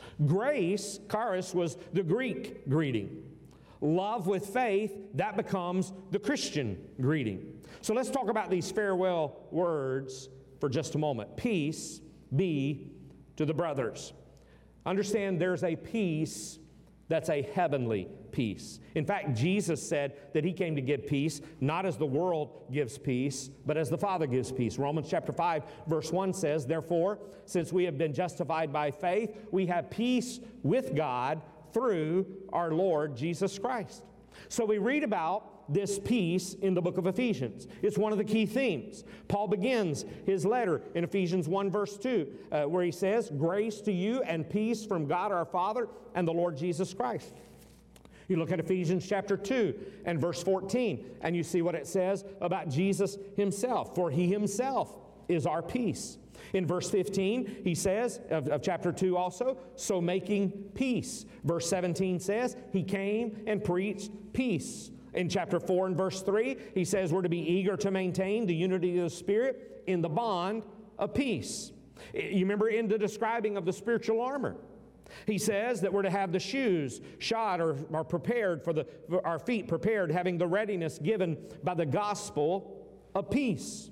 Grace, charis, was the Greek greeting. Love with faith, that becomes the Christian greeting. So let's talk about these farewell words for just a moment. Peace be to the brothers. Understand there's a peace that's a heavenly peace. In fact, Jesus said that he came to give peace, not as the world gives peace, but as the Father gives peace. Romans chapter 5, verse 1 says, therefore, since we have been justified by faith, we have peace with God through our Lord Jesus Christ. So we read about this peace in the book of Ephesians. It's one of the key themes. Paul begins his letter in Ephesians 1 verse 2 where he says, grace to you and peace from God our Father and the Lord Jesus Christ. You look at Ephesians chapter 2 and verse 14 and you see what it says about Jesus himself. For he himself is our peace. In verse 15, he says, of chapter 2 also, so making peace. Verse 17 says, he came and preached peace. In chapter 4 and verse 3, he says we're to be eager to maintain the unity of the Spirit in the bond of peace. You remember in the describing of the spiritual armor, he says that we're to have the shoes shod or prepared for our feet prepared, having the readiness given by the gospel of peace.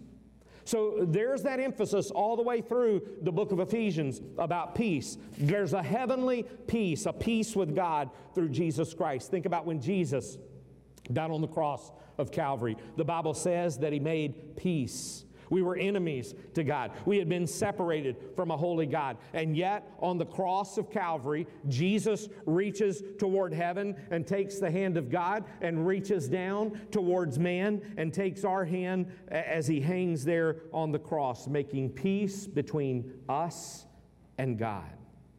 So there's that emphasis all the way through the book of Ephesians about peace. There's a heavenly peace, a peace with God through Jesus Christ. Think about when Jesus died on the cross of Calvary. The Bible says that he made peace. We were enemies to God. We had been separated from a holy God. And yet, on the cross of Calvary, Jesus reaches toward heaven and takes the hand of God and reaches down towards man and takes our hand as he hangs there on the cross, making peace between us and God.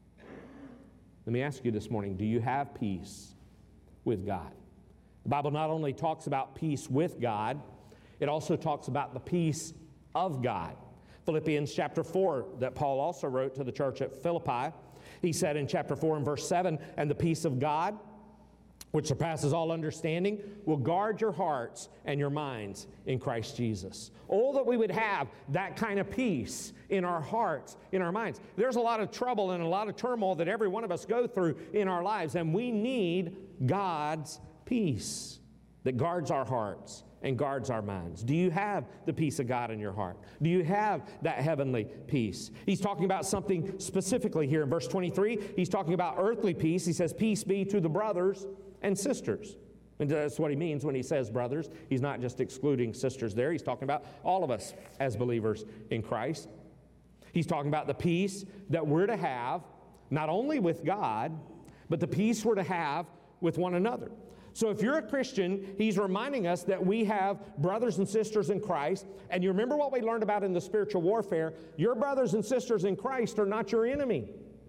Let me ask you this morning, do you have peace with God? The Bible not only talks about peace with God, it also talks about the peace of God. Philippians chapter 4 that Paul also wrote to the church at Philippi, he said in chapter 4 and verse 7, and the peace of God, which surpasses all understanding, will guard your hearts and your minds in Christ Jesus. Oh, that we would have that kind of peace in our hearts, in our minds. There's a lot of trouble and a lot of turmoil that every one of us go through in our lives, and we need God's peace that guards our hearts and guards our minds. Do you have the peace of God in your heart? Do you have that heavenly peace? He's talking about something specifically here in verse 23. He's talking about earthly peace. He says, peace be to the brothers and sisters. And that's what he means when he says brothers. He's not just excluding sisters there. He's talking about all of us as believers in Christ. He's talking about the peace that we're to have, not only with God, but the peace we're to have with one another. So if you're a Christian, he's reminding us that we have brothers and sisters in Christ. And you remember what we learned about in the spiritual warfare? Your brothers and sisters in Christ are not your enemy.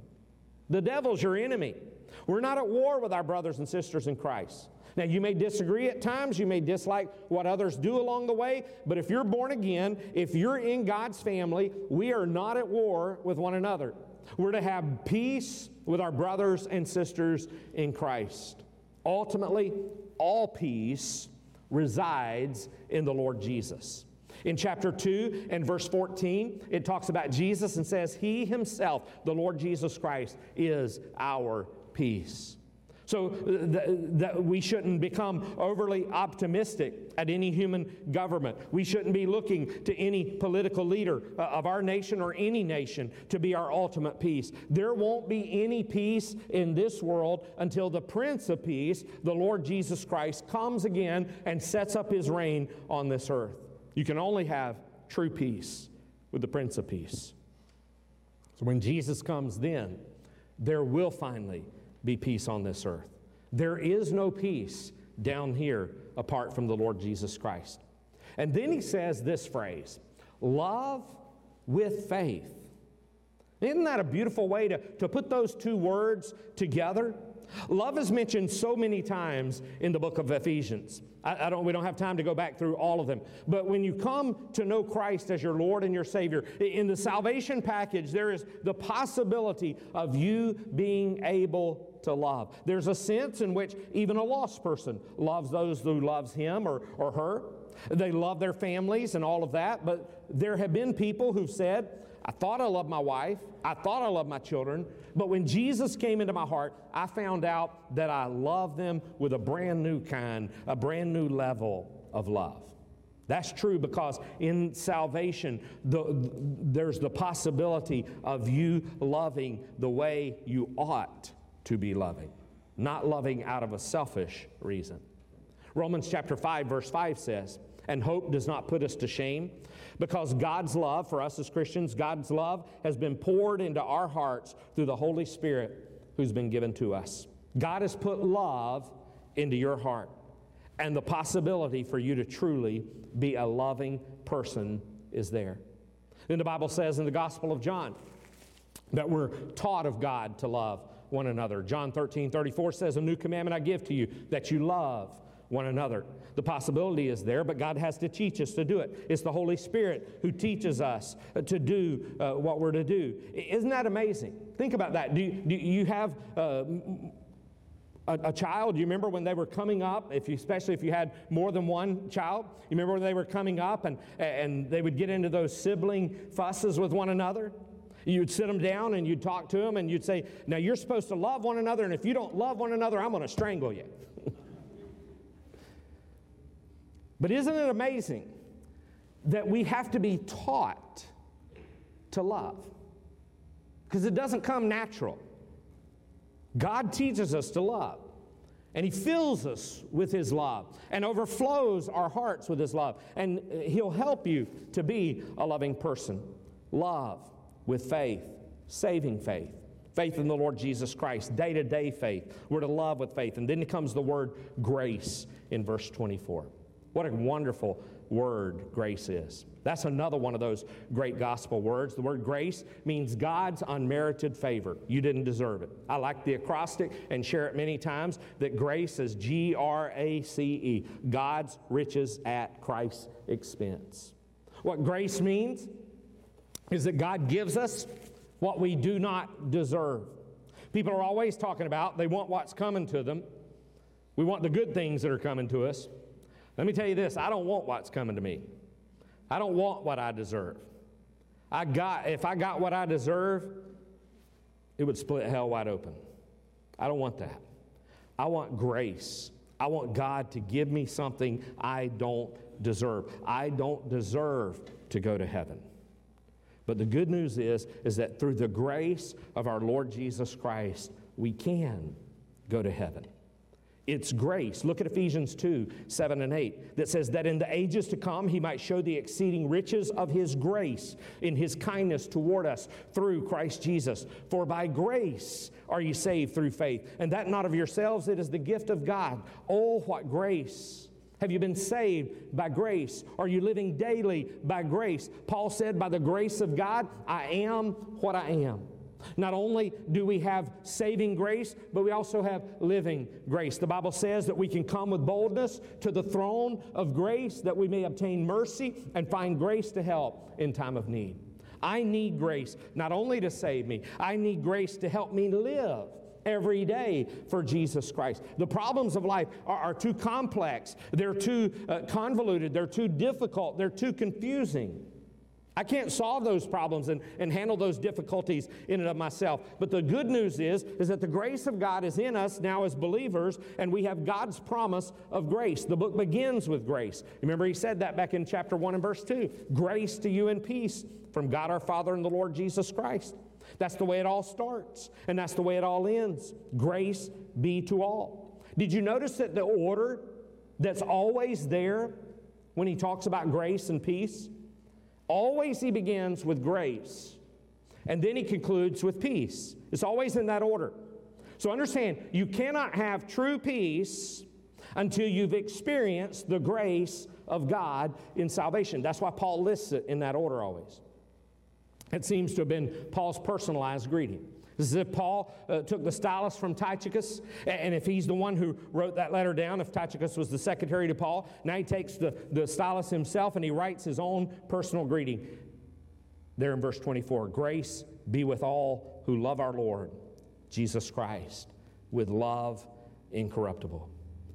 The devil's your enemy. We're not at war with our brothers and sisters in Christ. Now, you may disagree at times. You may dislike what others do along the way. But if you're born again, if you're in God's family, we are not at war with one another. We're to have peace with our brothers and sisters in Christ. Ultimately, all peace resides in the Lord Jesus. In chapter 2 and verse 14, it talks about Jesus and says, he himself, the Lord Jesus Christ, is our peace. So that we shouldn't become overly optimistic at any human government. We shouldn't be looking to any political leader of our nation or any nation to be our ultimate peace. There won't be any peace in this world until the Prince of Peace, the Lord Jesus Christ, comes again and sets up his reign on this earth. You can only have true peace with the Prince of Peace. So when Jesus comes then, there will finally be peace on this earth. There is no peace down here apart from the Lord Jesus Christ. And then he says this phrase, love with faith. Isn't that a beautiful way to put those two words together? Love is mentioned so many times in the book of Ephesians. We don't have time to go back through all of them. But when you come to know Christ as your Lord and your Savior, in the salvation package, there is the possibility of you being able to love. There's a sense in which even a lost person loves those who loves him or her. They love their families and all of that. But there have been people who've said, I thought I loved my wife. I thought I loved my children. But when Jesus came into my heart, I found out that I love them with a brand new kind, a brand new level of love. That's true because in salvation, there's the possibility of you loving the way you ought to be loving, not loving out of a selfish reason. Romans chapter 5, verse 5 says, and hope does not put us to shame, because God's love for us as Christians, God's love has been poured into our hearts through the Holy Spirit who's been given to us. God has put love into your heart, and the possibility for you to truly be a loving person is there. Then the Bible says in the Gospel of John that we're taught of God to love one another. John 13:34 says, a new commandment I give to you, that you love one another. The possibility is there, but God has to teach us to do it. It's the Holy Spirit who teaches us to do what we're to do. Isn't that amazing? Think about that. Do you have a child? You remember when they were coming up, especially if you had more than one child? You remember when they were coming up and they would get into those sibling fusses with one another? You'd sit them down and you'd talk to them and you'd say, now you're supposed to love one another, and if you don't love one another, I'm going to strangle you. But isn't it amazing that we have to be taught to love? Because it doesn't come natural. God teaches us to love. And He fills us with His love and overflows our hearts with His love. And He'll help you to be a loving person. Love with faith, saving faith. Faith in the Lord Jesus Christ, day-to-day faith. We're to love with faith. And then comes the word grace in verse 24. What a wonderful word grace is. That's another one of those great gospel words. The word grace means God's unmerited favor. You didn't deserve it. I like the acrostic and share it many times that grace is G-R-A-C-E, God's riches at Christ's expense. What grace means is that God gives us what we do not deserve. People are always talking about they want what's coming to them. We want the good things that are coming to us. Let me tell you this, I don't want what's coming to me. I don't want what I deserve. If I got what I deserve, it would split hell wide open. I don't want that. I want grace. I want God to give me something I don't deserve. I don't deserve to go to heaven. But the good news is that through the grace of our Lord Jesus Christ, we can go to heaven. It's grace. Look at Ephesians 2, 7 and 8, that says that in the ages to come He might show the exceeding riches of His grace in His kindness toward us through Christ Jesus. For by grace are ye saved through faith, and that not of yourselves, it is the gift of God. Oh, what grace! Have you been saved by grace? Are you living daily by grace? Paul said, by the grace of God, I am what I am. Not only do we have saving grace, but we also have living grace. The Bible says that we can come with boldness to the throne of grace that we may obtain mercy and find grace to help in time of need. I need grace not only to save me, I need grace to help me live every day for Jesus Christ. The problems of life are too complex. They're too convoluted. They're too difficult. They're too confusing. I can't solve those problems and handle those difficulties in and of myself. But the good news is that the grace of God is in us now as believers, and we have God's promise of grace. The book begins with grace. Remember, He said that back in chapter 1 and verse 2. Grace to you and peace from God our Father and the Lord Jesus Christ. That's the way it all starts, and that's the way it all ends. Grace be to all. Did you notice that the order that's always there when He talks about grace and peace? Always He begins with grace, and then He concludes with peace. It's always in that order. So understand, you cannot have true peace until you've experienced the grace of God in salvation. That's why Paul lists it in that order always. It seems to have been Paul's personalized greeting. This is if Paul took the stylus from Tychicus, and if he's the one who wrote that letter down, if Tychicus was the secretary to Paul, now he takes the stylus himself and he writes his own personal greeting. There in verse 24, grace be with all who love our Lord Jesus Christ with love incorruptible.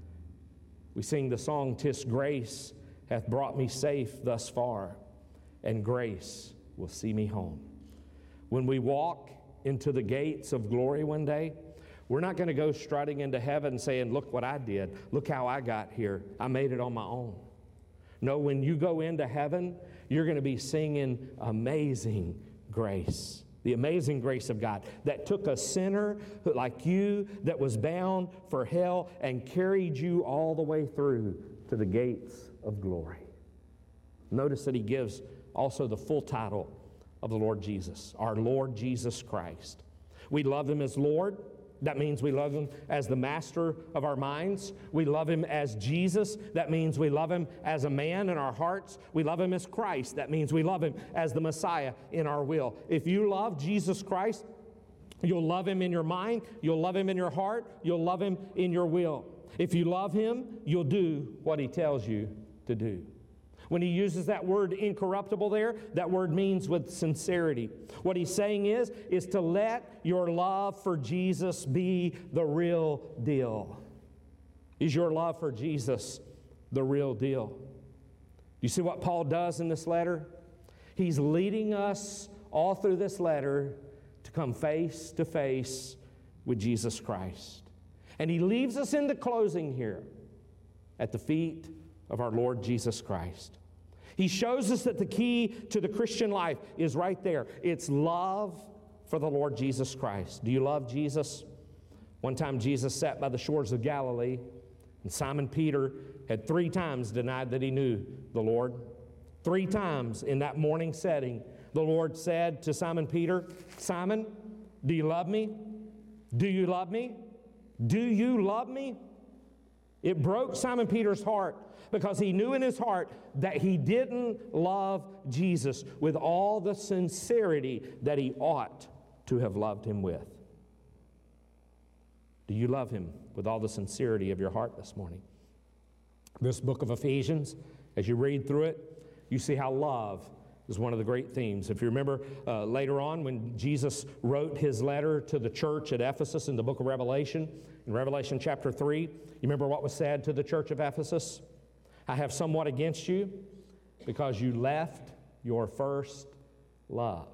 We sing the song, "'Tis grace hath brought me safe thus far, and grace will see me home." When we walk into the gates of glory one day, we're not going to go strutting into heaven saying, "Look what I did. Look how I got here. I made it on my own." No, when you go into heaven, you're going to be singing Amazing Grace. The amazing grace of God that took a sinner like you that was bound for hell and carried you all the way through to the gates of glory. Notice that he gives also the full title of the Lord Jesus, our Lord Jesus Christ. We love him as Lord. That means we love him as the master of our minds. We love him as Jesus. That means we love him as a man in our hearts. We love him as Christ. That means we love him as the Messiah in our will. If you love Jesus Christ, you'll love him in your mind. You'll love him in your heart. You'll love him in your will. If you love him, you'll do what he tells you to do. When he uses that word incorruptible there, that word means with sincerity. What he's saying is to let your love for Jesus be the real deal. Is your love for Jesus the real deal? You see what Paul does in this letter? He's leading us all through this letter to come face to face with Jesus Christ. And he leaves us in the closing here at the feet of our Lord Jesus Christ. He shows us that the key to the Christian life is right there. It's love for the Lord Jesus Christ. Do you love Jesus? One time Jesus sat by the shores of Galilee, and Simon Peter had 3 times denied that he knew the Lord. 3 times in that morning setting, the Lord said to Simon Peter, "Simon, do you love me? Do you love me? Do you love me?" It broke Simon Peter's heart because he knew in his heart that he didn't love Jesus with all the sincerity that he ought to have loved him with. Do you love him with all the sincerity of your heart this morning? This book of Ephesians, as you read through it, you see how love is one of the great themes. If you remember later on when Jesus wrote his letter to the church at Ephesus in the book of Revelation, in Revelation chapter 3, you remember what was said to the church of Ephesus? "I have somewhat against you because you left your first love."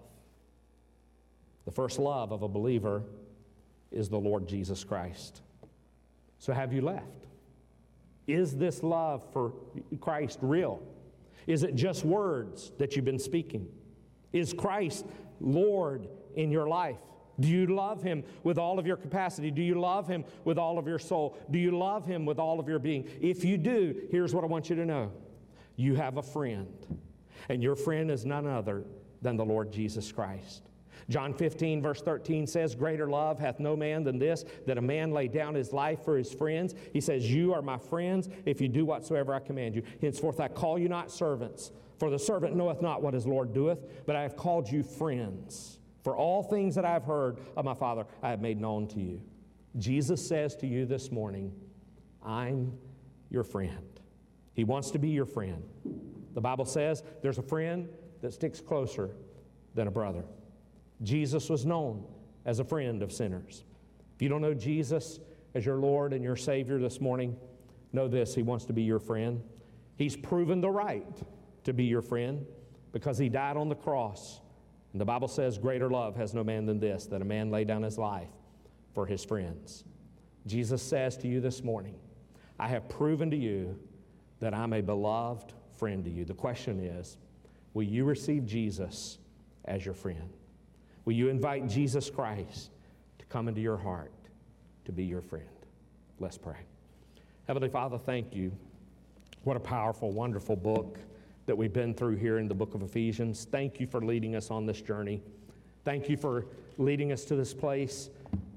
The first love of a believer is the Lord Jesus Christ. So have you left? Is this love for Christ real? Is it just words that you've been speaking? Is Christ Lord in your life? Do you love him with all of your capacity? Do you love him with all of your soul? Do you love him with all of your being? If you do, here's what I want you to know. You have a friend, and your friend is none other than the Lord Jesus Christ. John 15, verse 13 says, "Greater love hath no man than this, that a man lay down his life for his friends." He says, "You are my friends if you do whatsoever I command you. Henceforth I call you not servants, for the servant knoweth not what his Lord doeth, but I have called you friends. For all things that I have heard of my Father I have made known to you." Jesus says to you this morning, I'm your friend. He wants to be your friend. The Bible says there's a friend that sticks closer than a brother. Jesus was known as a friend of sinners. If you don't know Jesus as your Lord and your Savior this morning, know this: he wants to be your friend. He's proven the right to be your friend because he died on the cross. And the Bible says, "Greater love has no man than this, that a man lay down his life for his friends." Jesus says to you this morning, I have proven to you that I'm a beloved friend to you. The question is, will you receive Jesus as your friend? Will you invite Jesus Christ to come into your heart to be your friend? Let's pray. Heavenly Father, thank you. What a powerful, wonderful book that we've been through here in the book of Ephesians. Thank you for leading us on this journey. Thank you for leading us to this place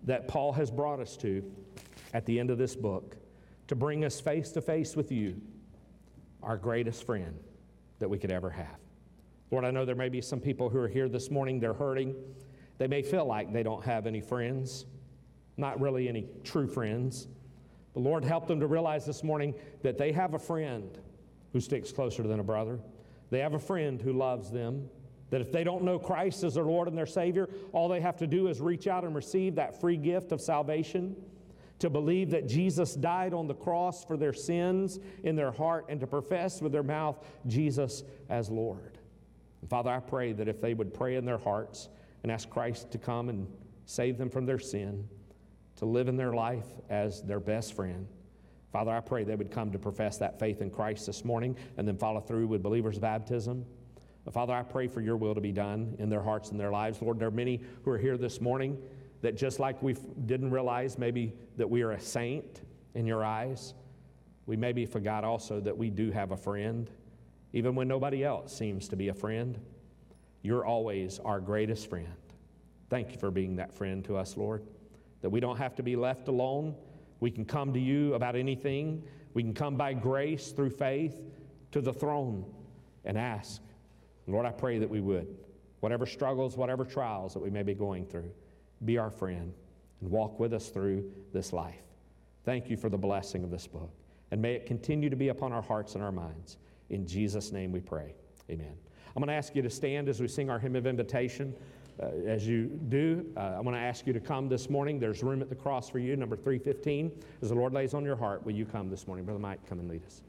that Paul has brought us to at the end of this book, to bring us face to face with you, our greatest friend that we could ever have. Lord, I know there may be some people who are here this morning, they're hurting. They may feel like they don't have any friends, not really any true friends. But Lord, help them to realize this morning that they have a friend who sticks closer than a brother. They have a friend who loves them. That if they don't know Christ as their Lord and their Savior, all they have to do is reach out and receive that free gift of salvation, to believe that Jesus died on the cross for their sins in their heart, and to profess with their mouth Jesus as Lord. And Father, I pray that if they would pray in their hearts and ask Christ to come and save them from their sin, to live in their life as their best friend, Father, I pray they would come to profess that faith in Christ this morning and then follow through with believers' baptism. Father, I pray for your will to be done in their hearts and their lives. Lord, there are many who are here this morning that just like we didn't realize maybe that we are a saint in your eyes, we maybe forgot also that we do have a friend. Even when nobody else seems to be a friend, you're always our greatest friend. Thank you for being that friend to us, Lord, that we don't have to be left alone. We can come to you about anything. We can come by grace through faith to the throne and ask. Lord, I pray that we would, whatever struggles, whatever trials that we may be going through, be our friend and walk with us through this life. Thank you for the blessing of this book, and may it continue to be upon our hearts and our minds. In Jesus' name we pray. Amen. I'm going to ask you to stand as we sing our hymn of invitation. As you do, I want to ask you to come this morning. There's room at the cross for you, number 315. As the Lord lays on your heart, will you come this morning? Brother Mike, come and lead us.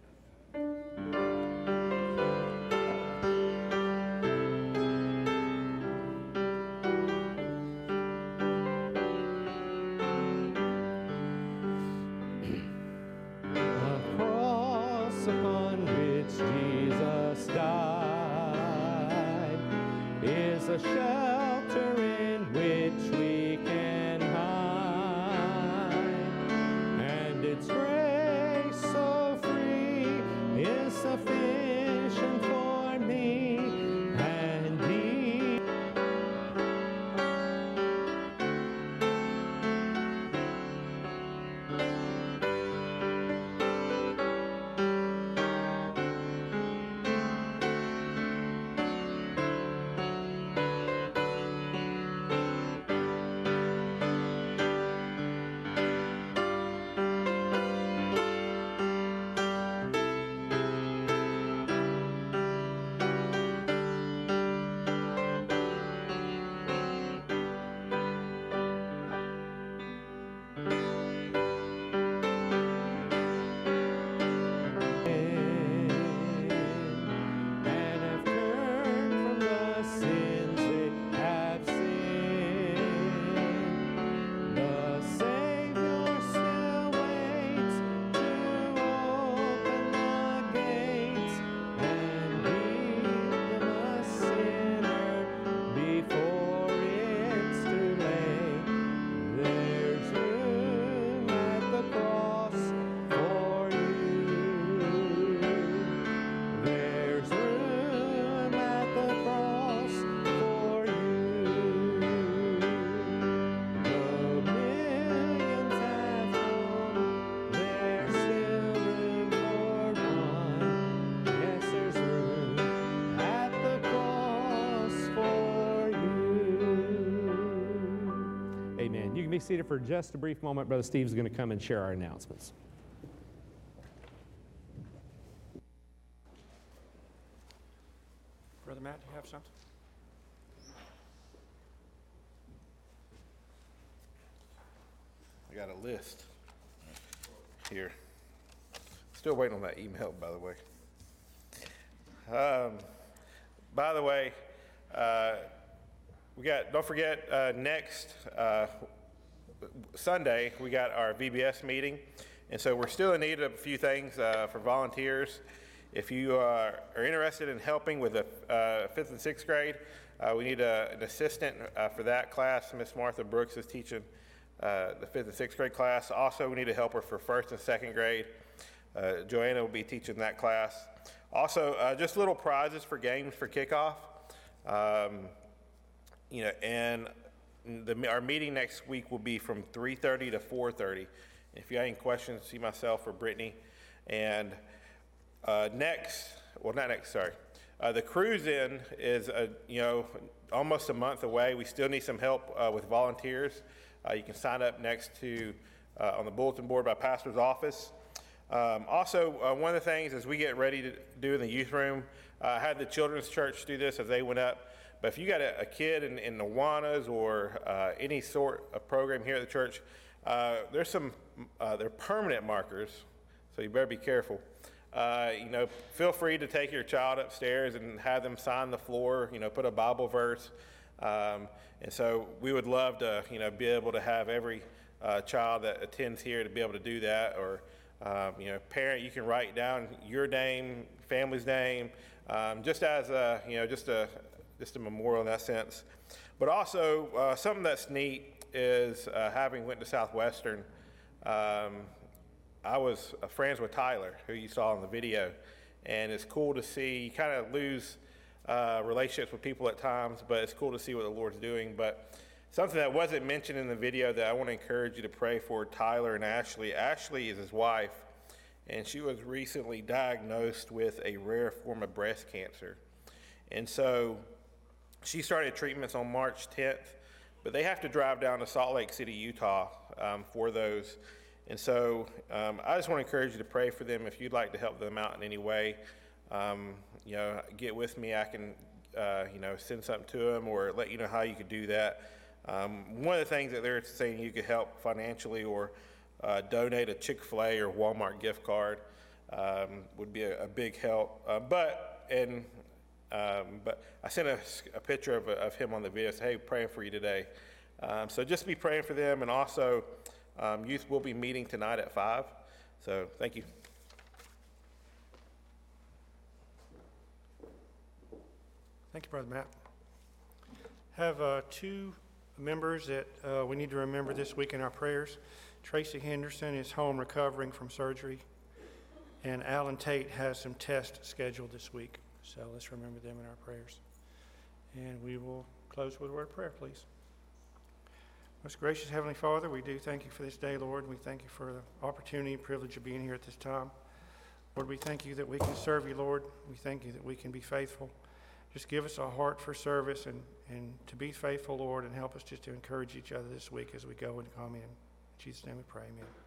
Upon which Jesus died is a shelter in which we can hide, and its grace so free is sufficient for me and thee. Be seated for just a brief moment. Brother Steve's going to come and share our announcements. Brother Matt, do you have something? I got a list here. Still waiting on that email, by the way. Don't forget, next Sunday, we got our VBS meeting. And so we're still in need of a few things for volunteers. If you are interested in helping with the 5th and 6th grade, we need an assistant for that class. Miss Martha Brooks is teaching the 5th and 6th grade class. Also, we need a helper for 1st and 2nd grade. Joanna will be teaching that class. Also, just little prizes for games for kickoff. And our meeting next week will be from 3:30 to 4:30. If you have any questions, see myself or Brittany. And the cruise-in is almost a month away. We still need some help with volunteers. You can sign up next to on the bulletin board by pastor's office. Also, one of the things as we get ready to do in the youth room, I had the children's church do this as they went up. But if you got a kid in Awanas or any sort of program here at the church, there's some they're permanent markers, so you better be careful. Feel free to take your child upstairs and have them sign the floor. Put a Bible verse, and so we would love to be able to have every child that attends here to be able to do that. Or parent, you can write down your name, family's name, just as a just a memorial in that sense. But also something that's neat is having went to Southwestern. I was friends with Tyler, who you saw in the video, and it's cool to see. You kind of lose relationships with people at times, but it's cool to see what the Lord's doing. But something that wasn't mentioned in the video that I want to encourage you to pray for Tyler and Ashley. Ashley is his wife, and she was recently diagnosed with a rare form of breast cancer. And so she started treatments on March 10th, but they have to drive down to Salt Lake City, Utah for those. And so I just want to encourage you to pray for them. If you'd like to help them out in any way, get with me. I can, send something to them or let you know how you could do that. One of the things that they're saying you could help financially or donate a Chick-fil-A or Walmart gift card would be a big help. But I sent a picture of him on the video. Say, hey, praying for you today. So just be praying for them. And also, youth will be meeting tonight at 5. So thank you. Thank you, Brother Matt. Have two members that we need to remember this week in our prayers. Tracy Henderson is home recovering from surgery, and Alan Tate has some tests scheduled this week. So let's remember them in our prayers. And we will close with a word of prayer, please. Most gracious Heavenly Father, we do thank you for this day, Lord. We thank you for the opportunity and privilege of being here at this time. Lord, we thank you that we can serve you, Lord. We thank you that we can be faithful. Just give us a heart for service and to be faithful, Lord, and help us just to encourage each other this week as we go and come in. In Jesus' name we pray, amen.